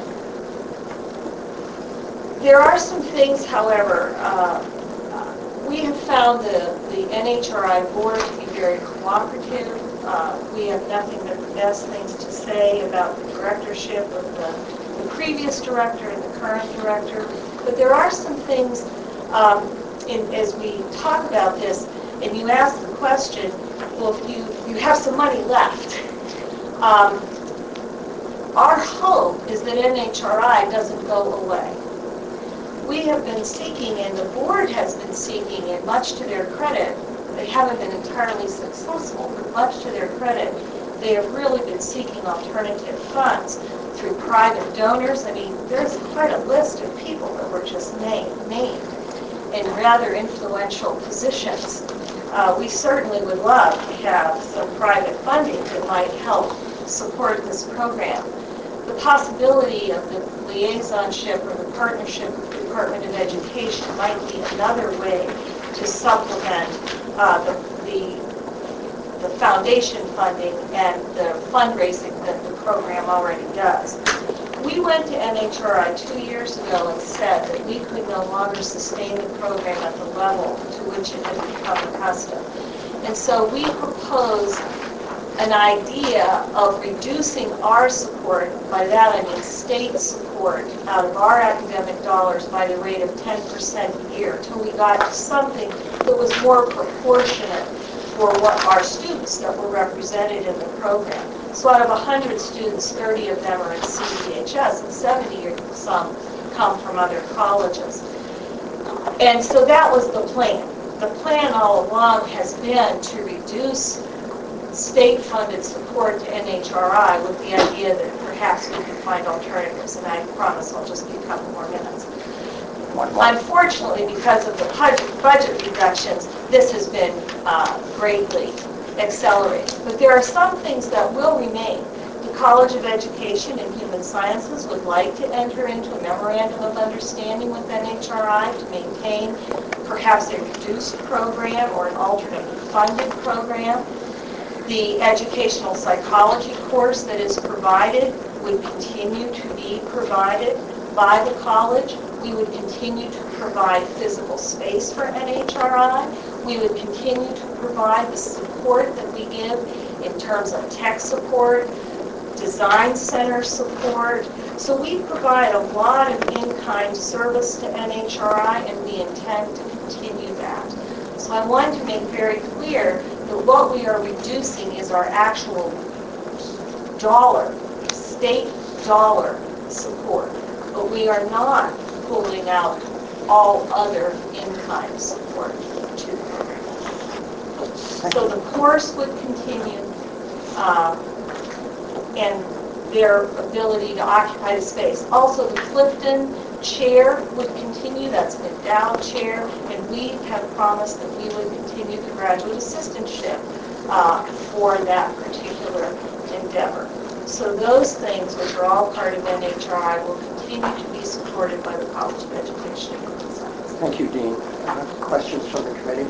S10: there are some things, however, uh, we have found the, the N H R I board to be very cooperative. Uh, we have nothing but the best things to say about the directorship of the, the previous director and the current director. But there are some things, um, in, as we talk about this, and you ask the question, well, if you, you have some money left, um, our hope is that N H R I doesn't go away. We have been seeking, and the board has been seeking, and much to their credit, they haven't been entirely successful, but much to their credit, they have really been seeking alternative funds through private donors. I mean, there's quite a list of people that were just named, named in rather influential positions. Uh, we certainly would love to have some private funding that might help support this program. The possibility of the liaisonship or the partnership with the Department of Education might be another way to supplement uh, the, the, the foundation funding and the fundraising that the program already does. We went to N H R I two years ago and said that we could no longer sustain the program at the level to which it had become accustomed. And so we proposed an idea of reducing our support, by that I mean state support, out of our academic dollars by the rate of ten percent a year, till we got to something that was more proportionate for what our students that were
S11: represented in the program. So out of one hundred students, thirty of them are in C D H S, and seventy or some come from other colleges. And so that was the plan. The plan all along has been to reduce state-funded support to N H R I with the idea that perhaps we could find alternatives, and I promise I'll just be a couple more minutes. Unfortunately, because of the budget, budget reductions, this has been uh, greatly accelerated. But there are some things that will remain. The College of Education and Human Sciences would like to enter into a memorandum of understanding with N H R I to maintain perhaps a reduced program or an alternate funded program. The educational psychology course that is provided would continue to be provided by the college. We would continue to provide physical space for N H R I. We would continue to provide the support that we give in terms of tech support, design center support. So we provide a lot of in-kind service to N H R I, and we intend to continue that. So I want to make very clear that what we are reducing is our actual dollar, state dollar support, but we are not pulling out all other in-kind support to the program. So the course would continue, um, and their ability to occupy the space. Also, the Clifton chair would continue. That's an endowed chair, and we have promised that we would continue the graduate assistantship uh, for that particular endeavor. So those things, which are all part of N H R I, will continue to be supported by the College of Education and Human Sciences.
S1: Thank you, Dean. Uh, questions from the committee?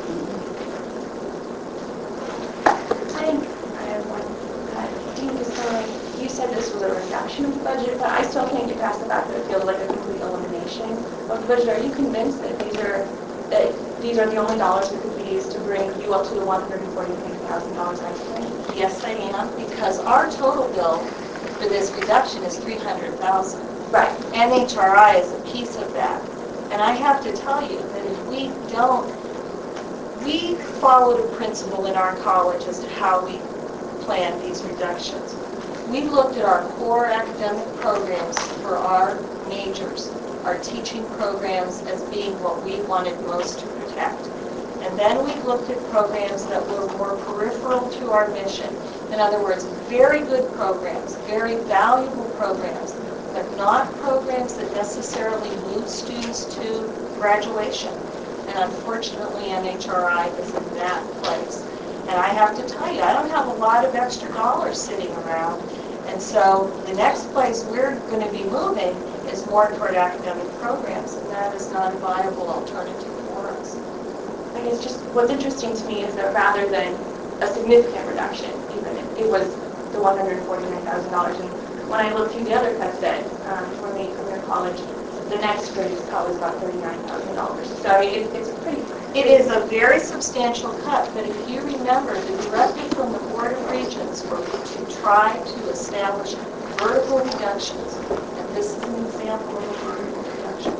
S13: I I have one. Uh, Dean Costello, you said this was a reduction of the budget, but I still can't get past the fact that it feels like a complete elimination of the budget. Are you convinced that these are that these are the only dollars that could be used to bring you up to the one hundred forty-three thousand dollars next year?
S11: Yes, I am, because our total bill for this reduction is three hundred thousand dollars.
S13: Right.
S11: N H R I is a piece of that. And I have to tell you that if we don't, we followed a principle in our college as to how we plan these reductions. We looked at our core academic programs for our majors, our teaching programs, as being what we wanted most to protect. And then we looked at programs that were more peripheral to our mission. In other words, very good programs, very valuable programs, but not programs that necessarily move students to graduation. And unfortunately, N H R I is in that place. And I have to tell you, I don't have a lot of extra dollars sitting around. And so the next place we're going to be moving is more toward academic programs, and that is not a viable alternative for us.
S13: I guess just what's interesting to me is that rather than a significant reduction, even if it was the one hundred forty-nine thousand dollars. And when I looked through the other cuts that um, were made from your college, the next greatest cut was about thirty-nine thousand dollars. So I mean, it, it's a pretty...
S11: It is a very substantial cut, but if you remember, the directive from the Board of Regents were to try to establish vertical reductions, and this is an example of a vertical reduction.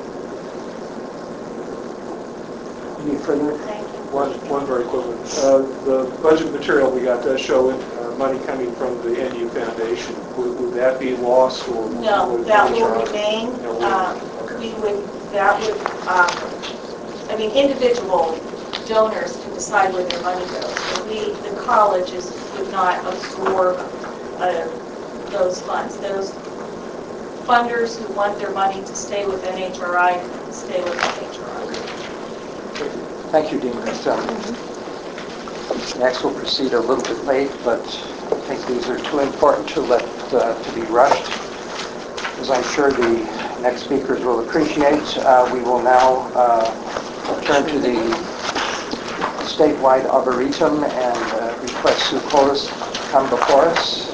S1: Any further?
S11: Thank you.
S8: One, one very quick one. Uh, the budget material we got does show uh, money coming from the N U Foundation. Would, would that be lost, or
S11: No,
S8: would
S11: that
S8: N H
S11: will
S8: R I
S11: remain.
S8: No, we-
S11: Um,
S8: okay.
S11: We would, that would, um, I mean, individual donors can decide where their money goes, but we, the college is, would not absorb uh, those funds. Those funders who want their money to stay with N H R I stay with N H R I.
S1: Thank you, Dean Costello. Next, we'll proceed a little bit late, but I think these are too important to let uh, to be rushed. As I'm sure the next speakers will appreciate, uh, we will now uh, turn to the statewide arboretum and uh, request Sue Colas to come before us.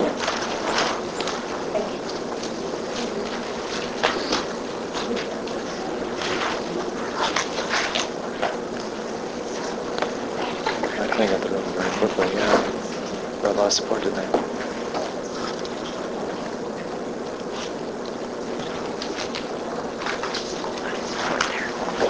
S2: I cleaned up the room very quickly, yeah. Got a lot of support today.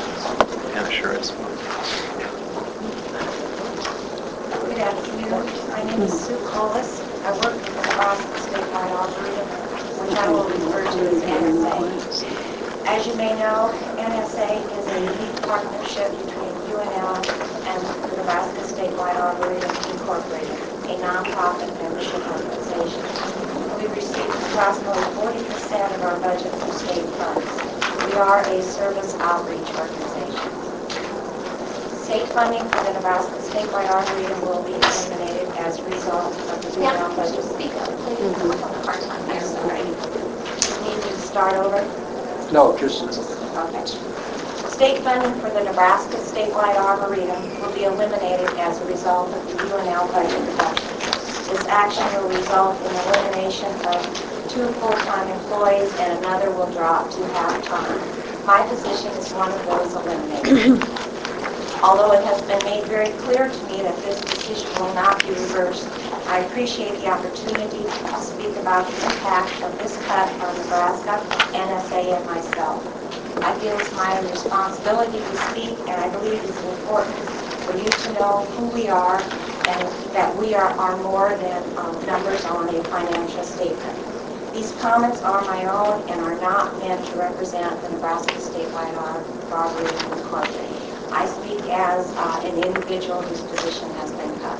S2: Yeah, sure is.
S11: Good afternoon. My name is Sue Collis. I work with the Nebraska Statewide Arboretum, which I will refer to as N S A. As you may know, N S A is a unique partnership between U N L and the Nebraska Statewide Arboretum Incorporated, a nonprofit membership organization. We receive approximately forty percent of our budget from state funds. We are a service outreach organization. State funding for the Nebraska Statewide Arboretum will be eliminated as a result of the U N L budget.
S3: Speak up, please. I'm having a hard time
S11: I'm
S3: hearing.
S11: sorry. Need me to start over?
S1: No, just,
S11: Okay. State funding for the Nebraska Statewide Arboretum will be eliminated as a result of the U N L budget reduction. This action will result in the elimination of two full-time employees and another will drop to half-time. My position is one of those eliminated. Although it has been made very clear to me that this decision will not be reversed, I appreciate the opportunity to speak about the impact of this cut on Nebraska, N S A, and myself. I feel it's my responsibility to speak, and I believe it's important for you to know who we are and that we are, are more than um, numbers on a financial statement. These comments are my own and are not meant to represent the Nebraska Statewide Arboretum Incorporated. I speak as uh, an individual whose position has been cut.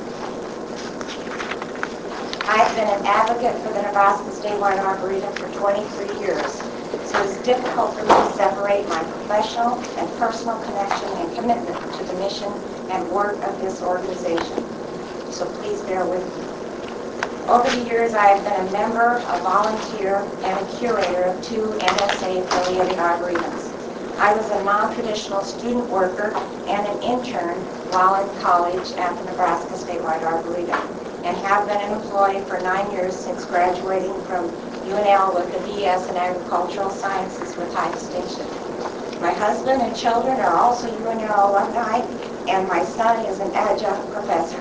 S11: I have been an advocate for the Nebraska Statewide Arboretum for twenty-three years, so it's difficult for me to separate my professional and personal connection and commitment to the mission and work of this organization. So please bear with me. Over the years, I have been a member, a volunteer, and a curator of two N S A-affiliated arboretums. I was a non-traditional student worker and an intern while in college at the Nebraska Statewide Arboretum, and have been an employee for nine years since graduating from U N L with a B S in Agricultural Sciences with high distinction. My husband and children are also U N L alumni, and my son is an adjunct professor.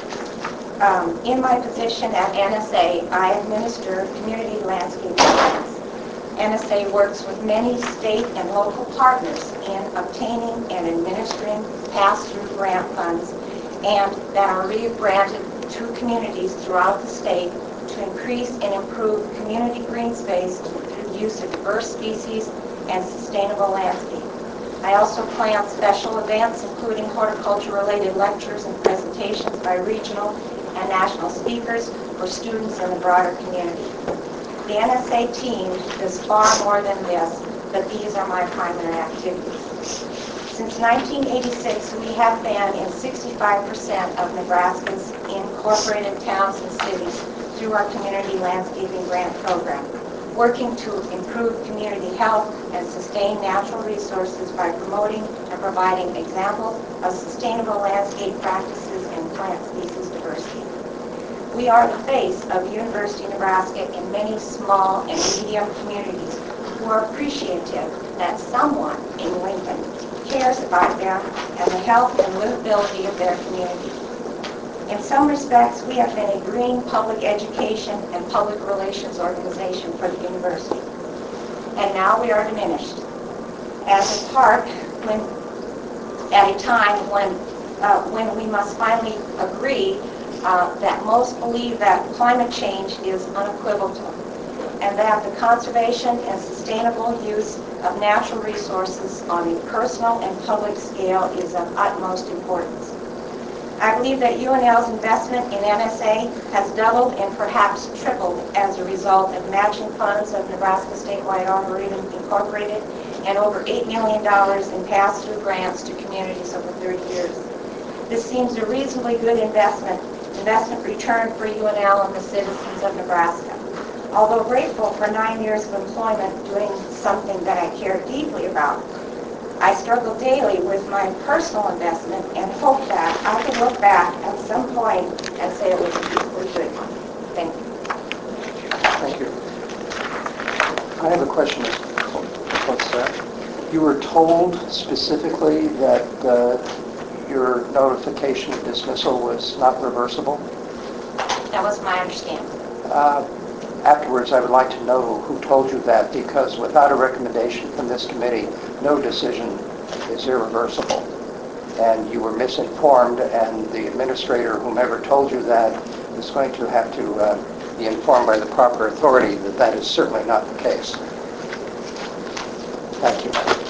S11: Um, in my position at N S A, I administer community landscape plans. N S A works with many state and local partners in obtaining and administering pass-through grant funds and that are re-granted to communities throughout the state to increase and improve community green space through the use of diverse species and sustainable landscape. I also plan special events, including horticulture-related lectures and presentations by regional and national speakers for students in the broader community. The N S A team is far more than this, but these are my primary activities. Since nineteen eighty-six, we have been in sixty-five percent of Nebraska's incorporated towns and cities through our community landscaping grant program, working to improve community health and sustain natural resources by promoting and providing examples of sustainable landscape practices and plant species diversity. We are the face of University of Nebraska in many small and medium communities who are appreciative that someone in Lincoln cares about them and the health and livability of their community. In some respects, we have been a green public education and public relations organization for the university. And now we are diminished. As a park, when, at a time when, uh, when we must finally agree Uh, that most believe that climate change is unequivocal and that the conservation and sustainable use of natural resources on a personal and public scale is of utmost importance. I believe that U N L's investment in N S A has doubled and perhaps tripled as a result of matching funds of Nebraska Statewide Arboretum Incorporated and over eight million dollars in pass-through grants to communities over thirty years. This seems a reasonably good investment investment return for U N L and the citizens of Nebraska. Although grateful for nine years of employment doing something that I care deeply about, I struggle daily with my personal investment and hope that I can look back at some point and say it was a equally good one. Thank you.
S1: Thank you. I have a question. What's that? You were told specifically that uh, your notification of dismissal was not reversible?
S11: That was my understanding.
S1: Uh, afterwards, I would like to know who told you that, because without a recommendation from this committee, no decision is irreversible. And you were misinformed, and the administrator, whomever told you that, is going to have to uh, be informed by the proper authority that that is certainly not the case. Thank you.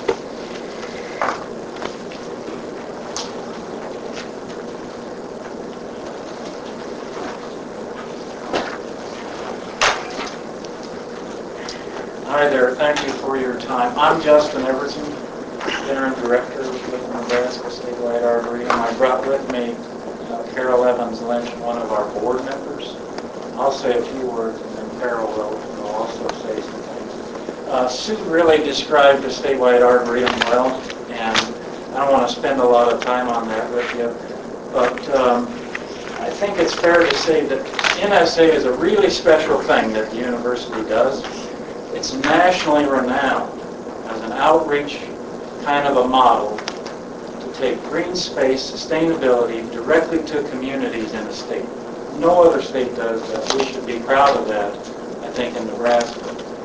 S14: Hi there, thank you for your time. I'm Justin Everson, Interim Director with the Nebraska Statewide Arboretum. I brought with me uh, Carol Evans Lynch, one of our board members. I'll say a few words and then Carol will, will also say some things. Uh, Sue really described the Statewide Arboretum well, and I don't want to spend a lot of time on that with you, but um, I think it's fair to say that N S A is a really special thing that the university does. It's nationally renowned as an outreach kind of a model to take green space sustainability directly to communities in the state. No other state does that. We should be proud of that, I think, in Nebraska.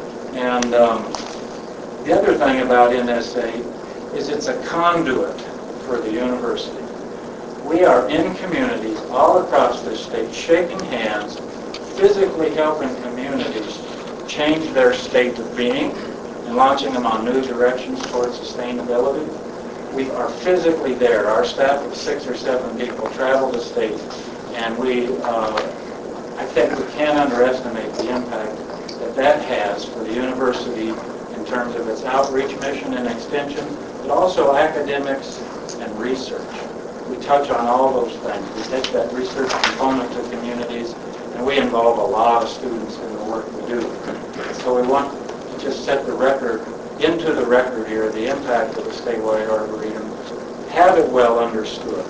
S14: And um, the other thing about N S A is it's a conduit for the university. We are in communities all across the state, shaking hands, physically helping communities change their state of being and launching them on new directions towards sustainability. We are physically there. Our staff of six or seven people travel the state, and we, uh, I think we can't underestimate the impact that that has for the university in terms of its outreach mission and extension, but also academics and research. We touch on all those things. We take that research component to communities, and we involve a lot of students in the work we do. So we want to just set the record, into the record here, the impact of the Statewide Arboretum, have it well understood.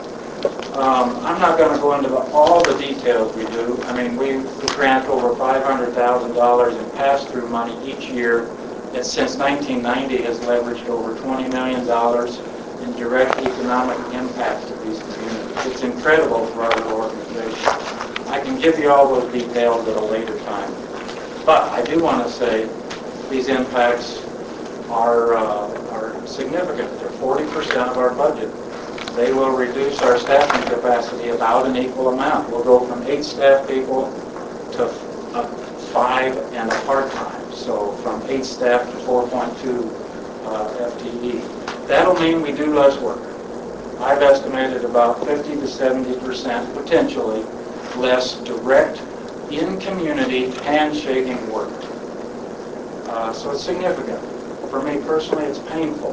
S14: Um, I'm not going to go into the, all the details we do. I mean, we, we grant over five hundred thousand dollars in pass-through money each year. It, since nineteen ninety, has leveraged over twenty million dollars in direct economic impact to these communities. It's incredible for our little organization. I can give you all those details at a later time. But I do want to say these impacts are, uh, are significant. They're forty percent of our budget. They will reduce our staffing capacity about an equal amount. We'll go from eight staff people to uh, five and a part-time. So from eight staff to four point two uh, F T E. That'll mean we do less work. I've estimated about fifty to seventy percent potentially less direct in-community handshaking work. Uh, so it's significant. For me personally, it's painful.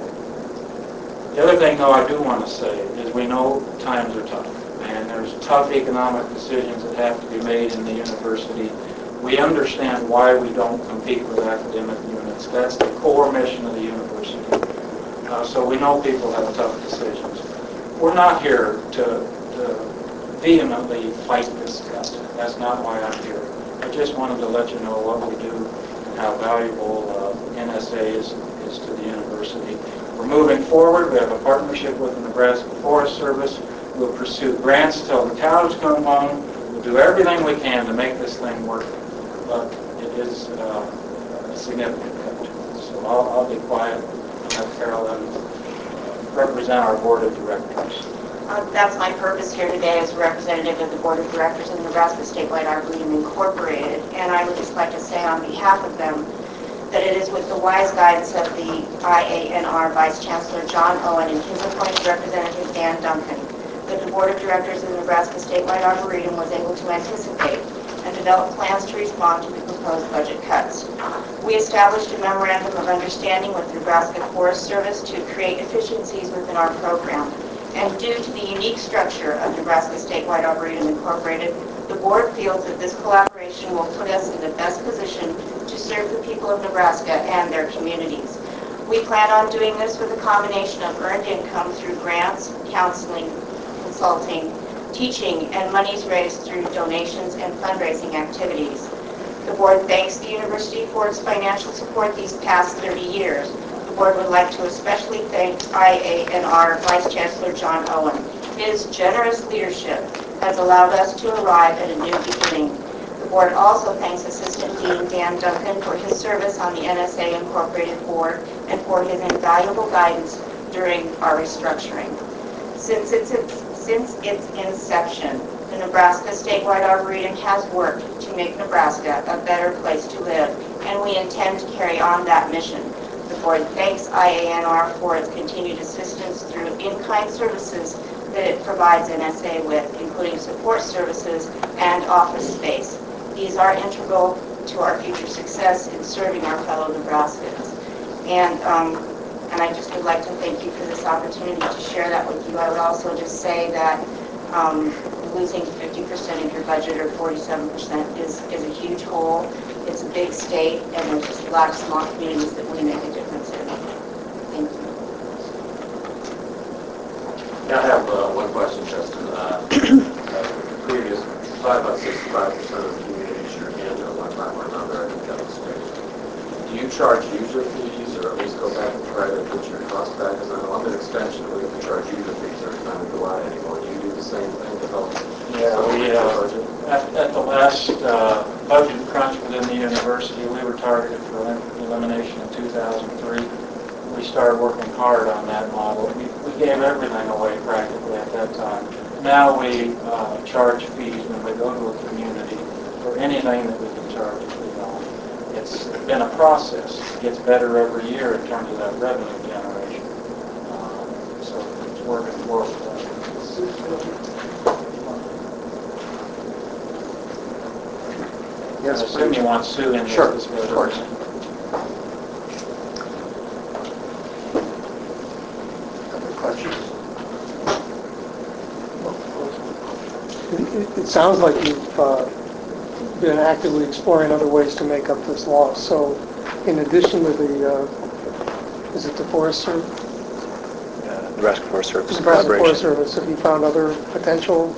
S14: The other thing, though, I do want to say is we know times are tough, and there's tough economic decisions that have to be made in the university. We understand why we don't compete with academic units. That's the core mission of the university. Uh, so we know people have tough decisions. We're not here to, to vehemently fight this cut. That's not why I'm here. I just wanted to let you know what we do and how valuable uh, N S A is, is to the university. We're moving forward. We have a partnership with the Nebraska Forest Service. We'll pursue grants till the cows come home. We'll do everything we can to make this thing work. But it is uh, a significant cut. So I'll, I'll be quiet and let Carol Evans uh, represent our board of directors.
S15: Uh, that's my purpose here today as a representative of the Board of Directors of Nebraska Statewide Arboretum Incorporated, and I would just like to say on behalf of them that it is with the wise guidance of the I A N R Vice Chancellor John Owen and his appointed representative Dan Duncan that the Board of Directors of the Nebraska Statewide Arboretum was able to anticipate and develop plans to respond to the proposed budget cuts. We established a memorandum of understanding with the Nebraska Forest Service to create efficiencies within our program. And due to the unique structure of Nebraska Statewide Arboretum Incorporated, the board feels that this collaboration will put us in the best position to serve the people of Nebraska and their communities. We plan on doing this with a combination of earned income through grants, counseling, consulting, teaching, and monies raised through donations and fundraising activities. The board thanks the university for its financial support these past thirty years. The board would like to especially thank I A N R Vice Chancellor John Owen. His generous leadership has allowed us to arrive at a new beginning. The board also thanks Assistant Dean Dan Duncan for his service on the N S A Incorporated Board and for his invaluable guidance during our restructuring. Since its, since its inception, The Nebraska Statewide Arboretum has worked to make Nebraska a better place to live, and we intend to carry on that mission. The board thanks I A N R for its continued assistance through in-kind services that it provides N S A with, including support services and office space. These are integral to our future success in serving our fellow Nebraskans. And, um, and I just would like to thank you for this opportunity to share that with you. I would also just say that um, losing fifty percent of your budget or forty-seven percent is, is a huge hole. It's a big state, and there's just a lot of small communities that we make a difference in. Thank you.
S9: Yeah, I have uh, one question, Justin. Uh, uh, previous, probably about sixty-five percent of the communities you're in, at one time or another, have demonstrated. Do you charge user fees, or at least go back and try to get your costs back? Because I know I'm an extension, we have to charge user fees every time we go out anymore. Do you do the same thing to help?
S14: Yeah, we, uh, at, at the last uh, budget crunch within the university, we were targeted for elim- elimination in two thousand three. We started working hard on that model. We, we gave everything away practically at that time. Now we uh, charge fees when we go to a community for anything that we can charge a fee on. It's been a process. It gets better every year in terms of that revenue generation. Uh, so it's working for us.
S1: Yes,
S14: I assume
S1: please.
S14: you want Sue in this
S1: Sure,
S14: discussion.
S1: of course. Other questions?
S12: It, it- it sounds like you've uh, been actively exploring other ways to make up this loss. So in addition to the, uh, is it the Forest Service?
S2: Uh, Nebraska Forest Service
S12: Nebraska Forest
S2: collaboration.
S12: Service, have you found other potential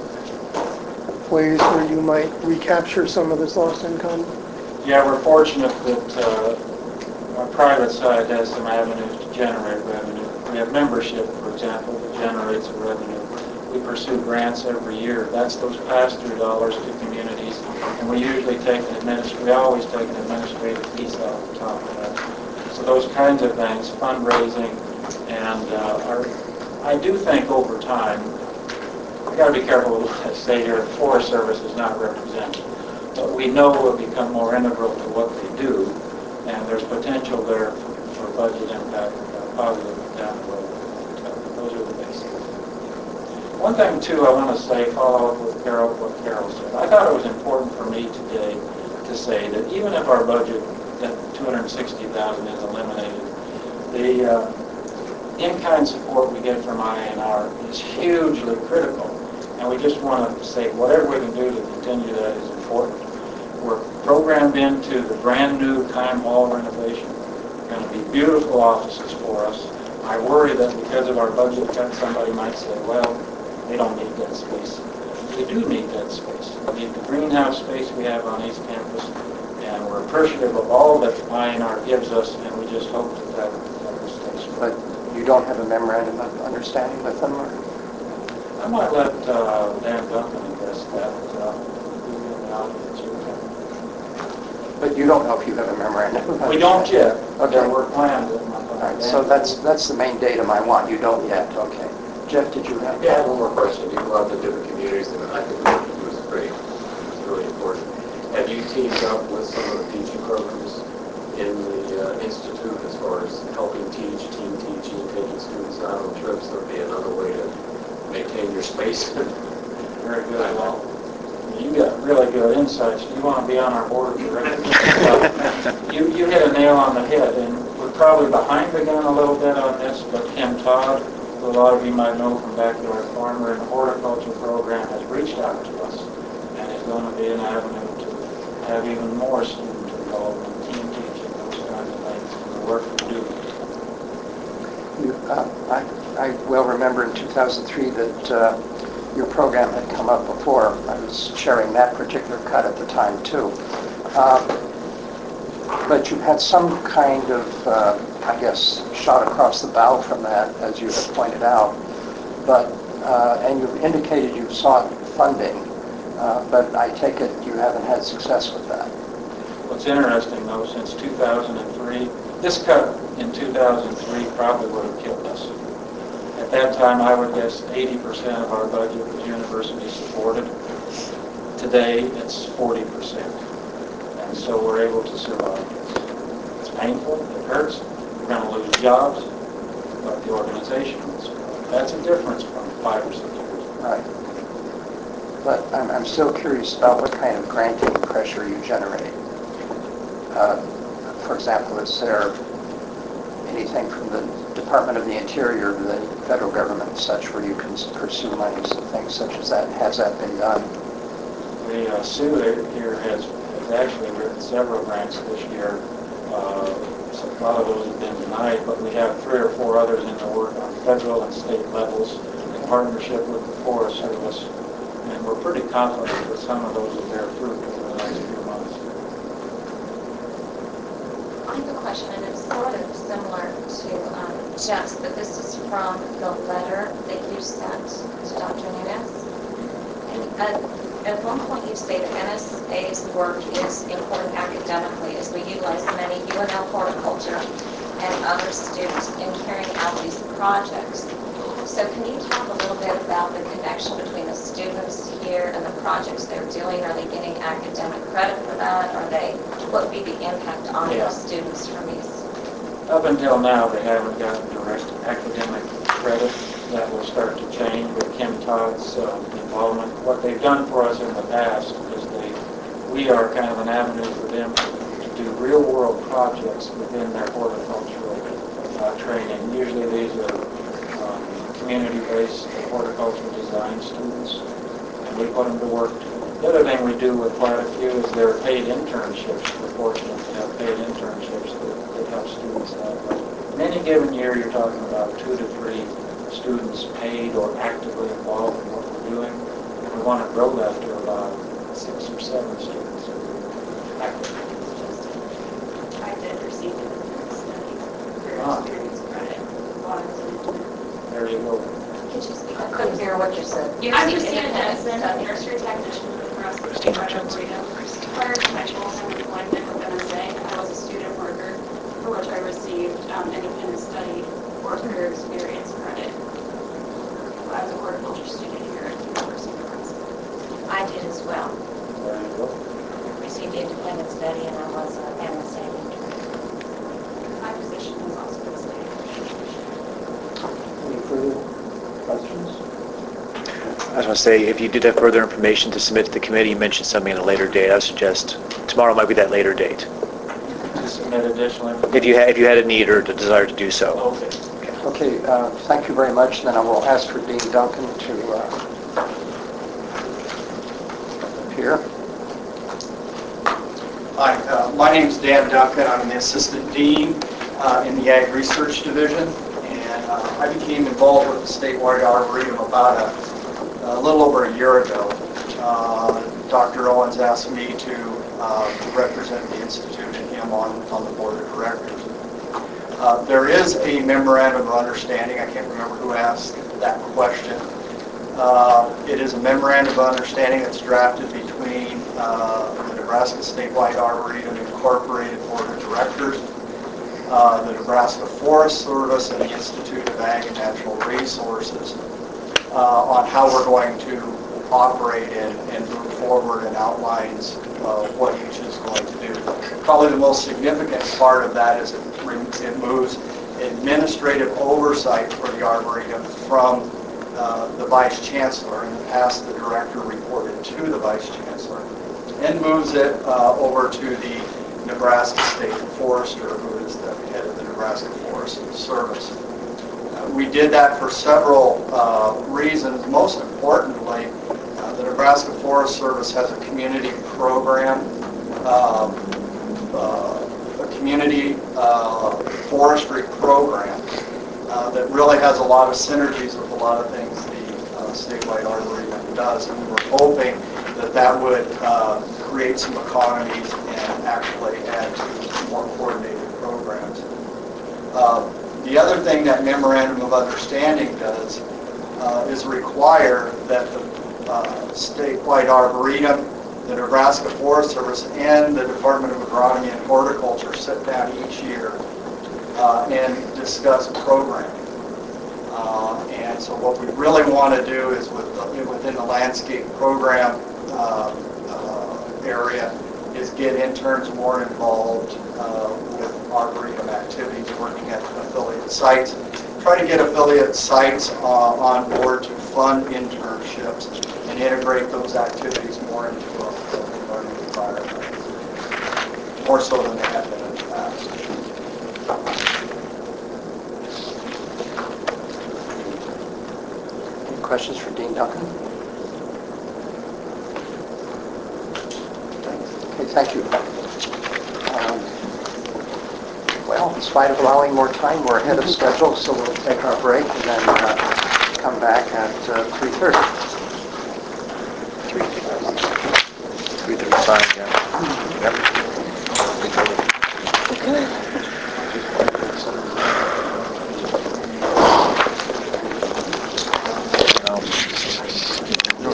S12: ways where you might recapture some of this lost income?
S14: Yeah, we're fortunate that uh, our private side has some avenues to generate revenue. We have membership, for example, that generates a revenue. We pursue grants every year. That's those pass-through dollars to communities, and we usually take an administrative, we always take an administrative piece out of the top of that. So those kinds of things, fundraising, and uh, our, I do think over time, I got to be careful with what I say here. The Forest Service is not represented, but we know it will become more integral to what they do, and there's potential there for, for budget impact, uh, positive down the road. Uh, those are the basics. One thing too, I want to say, follow up with Carol, what Carol said. I thought it was important for me today to say that even if our budget, that two hundred sixty thousand dollars is eliminated, the uh, in-kind support we get from I A N R is hugely critical, and we just want to say whatever we can do to continue that is important. We're programmed into the brand new Kime Hall renovation. Going to be beautiful offices for us. I worry that because of our budget cut, somebody might say, well, they don't need that space. We do need that space. We need the greenhouse space we have on East Campus, and we're appreciative of all that I A N R gives us, and we just hope that that, that will stay strong.
S1: But you don't have a memorandum of understanding with them, or?
S14: I might let uh, Dan Duncan address that. Uh, he's in the audience here.
S1: But you don't know if you have a memorandum of understanding?
S14: We don't yet.
S1: Okay.
S14: There were plans.
S1: All right, so that's that's the main datum I want. You don't yet. Okay. Jeff, did you have?
S9: Yeah, one more question. You go out to different communities, and I think what you do is great. It's really important. Have you teamed up with some of the teaching programs in the uh, institute as far as helping teach, team teaching, taking students out on trips? That would be another way to maintain your space.
S14: Very good. Well, you got really good insights. You want to be on our board of directors. uh, you, you hit a nail on the head, and we're probably behind the gun a little bit on this, but Kim Todd, who a lot of you might know from Backyard Farmer and the horticulture program, has reached out to us and is going to be an avenue to have even more student involvement, team teaching, those kinds of things, and the work we do.
S1: You, uh, I, I well remember in two thousand three that uh, your program had come up before. I was sharing that particular cut at the time too. Uh, but you had some kind of, uh, I guess, shot across the bow from that, as you have pointed out. But uh, and you've indicated you've sought funding, uh, but I take it you haven't had success with that.
S14: What's interesting, though, since two thousand three, this cut in two thousand three probably would have killed us. At that time, I would guess eighty percent of our budget was university supported. Today, it's forty percent. And so we're able to survive this. It's painful, it hurts, we're going to lose jobs, but the organization will survive. That's a difference from five or six years ago.
S1: Right. But I'm, I'm still curious about what kind of granting pressure you generate. Uh, for example, is there anything from the Department of the Interior, the federal government and such, where you can pursue monies and things such as that? Has that been done?
S14: The uh, S U here has, has actually written several grants this year. Uh, so a lot of those have been denied, but we have three or four others in the work on federal and state levels in partnership with the Forest Service. And we're pretty confident that some of those will bear fruit over the next few months.
S11: I have a question, and it's sort of similar to um, Jeff's, but this is from the letter that you sent to Doctor Nunes. And at, at one point you say that N S A's work is important academically as we utilize many U N L horticulture and other students in carrying out these projects. So can you talk a little bit about the connection between the students here and the projects they're doing? Are they getting academic credit for that? Are they, what would be the impact on
S14: Yeah.
S11: those students from these?
S14: Up until now, they haven't gotten direct academic credit. That will start to change with Kim Todd's uh, involvement. What they've done for us in the past is they, we are kind of an avenue for them to, to do real-world projects within their horticultural uh, training. Usually these are um, community-based horticulture design students, and we put them to work. The other thing we do with quite a few is there are paid internships. We're fortunate to have paid internships that, that help students that way. In any given year, you're talking about two to three students paid or actively involved in what we're doing, and we want to grow that to about six or seven students actively.
S10: I did receive it in the study for
S14: Ah.
S10: experience credit.
S14: There you go.
S11: Could you speak? I couldn't hear what you said.
S10: I'm Christina Dennison, a nursery technician with the Nebraska State Arboretum. Prior to my full-time employment with N S A, I was a student worker, for which I received um, independent study or career experience credit. I was a horticulture student here at the University of Nebraska.
S11: I did as well.
S14: There you go.
S11: Received independent study, and I was an N S A intern.
S10: My position was also the same.
S1: Any further questions?
S2: I was going to say, if you did have further information to submit to the committee, you mentioned something at a later date. I would suggest tomorrow might be that later date.
S14: To submit additional information.
S2: If you had, if you had a need or a desire to do so.
S14: Okay.
S1: Okay, uh, thank you very much. Then I will ask for Dean Duncan to uh, appear.
S16: Hi, uh, my name is Dan Duncan. I'm the Assistant Dean uh, in the Ag Research Division, and uh, I became involved with the statewide Arboretum about a, a little over a year ago. Uh, Doctor Owens asked me to, uh, to represent the Institute and him on, on the board of directors. Uh, there is a memorandum of understanding. I can't remember who asked that question. Uh, it is a memorandum of understanding that's drafted between uh, the Nebraska Statewide Arboretum Incorporated Board of Directors, uh, the Nebraska Forest Service, and the Institute of Ag and Natural Resources uh, on how we're going to operate and, and move forward, and outlines uh, what each is going to do. Probably the most significant part of that is it, it moves administrative oversight for the Arboretum from Uh, the Vice Chancellor. In the past, the Director reported to the Vice Chancellor, and moves it uh, over to the Nebraska State Forester, who is the head of the Nebraska Forest Service. Uh, we did that for several uh, reasons. Most importantly, uh, the Nebraska Forest Service has a community program, uh, uh, a community uh, forestry program Uh, that really has a lot of synergies with a lot of things the uh, statewide Arboretum does, and we were hoping that that would uh, create some economies and actually add to more coordinated programs. Uh, the other thing that memorandum of understanding does uh, is require that the uh, statewide Arboretum, the Nebraska Forest Service, and the Department of Agronomy and Horticulture sit down each year Uh, and discuss programming. Uh, and so what we really want to do is with the, within the landscape program uh, area is get interns more involved uh, with Arboretum activities, working at affiliate sites. Try to get affiliate sites uh, on board to fund internships and integrate those activities more into a learning environment, more so than they have been in the past.
S1: Any questions for Dean Duncan? Okay, thank you. Um, Well, in spite of allowing more time, we're ahead of schedule, so we'll take our break and then uh, come back at uh, three thirty.
S2: three thirty-five, yeah.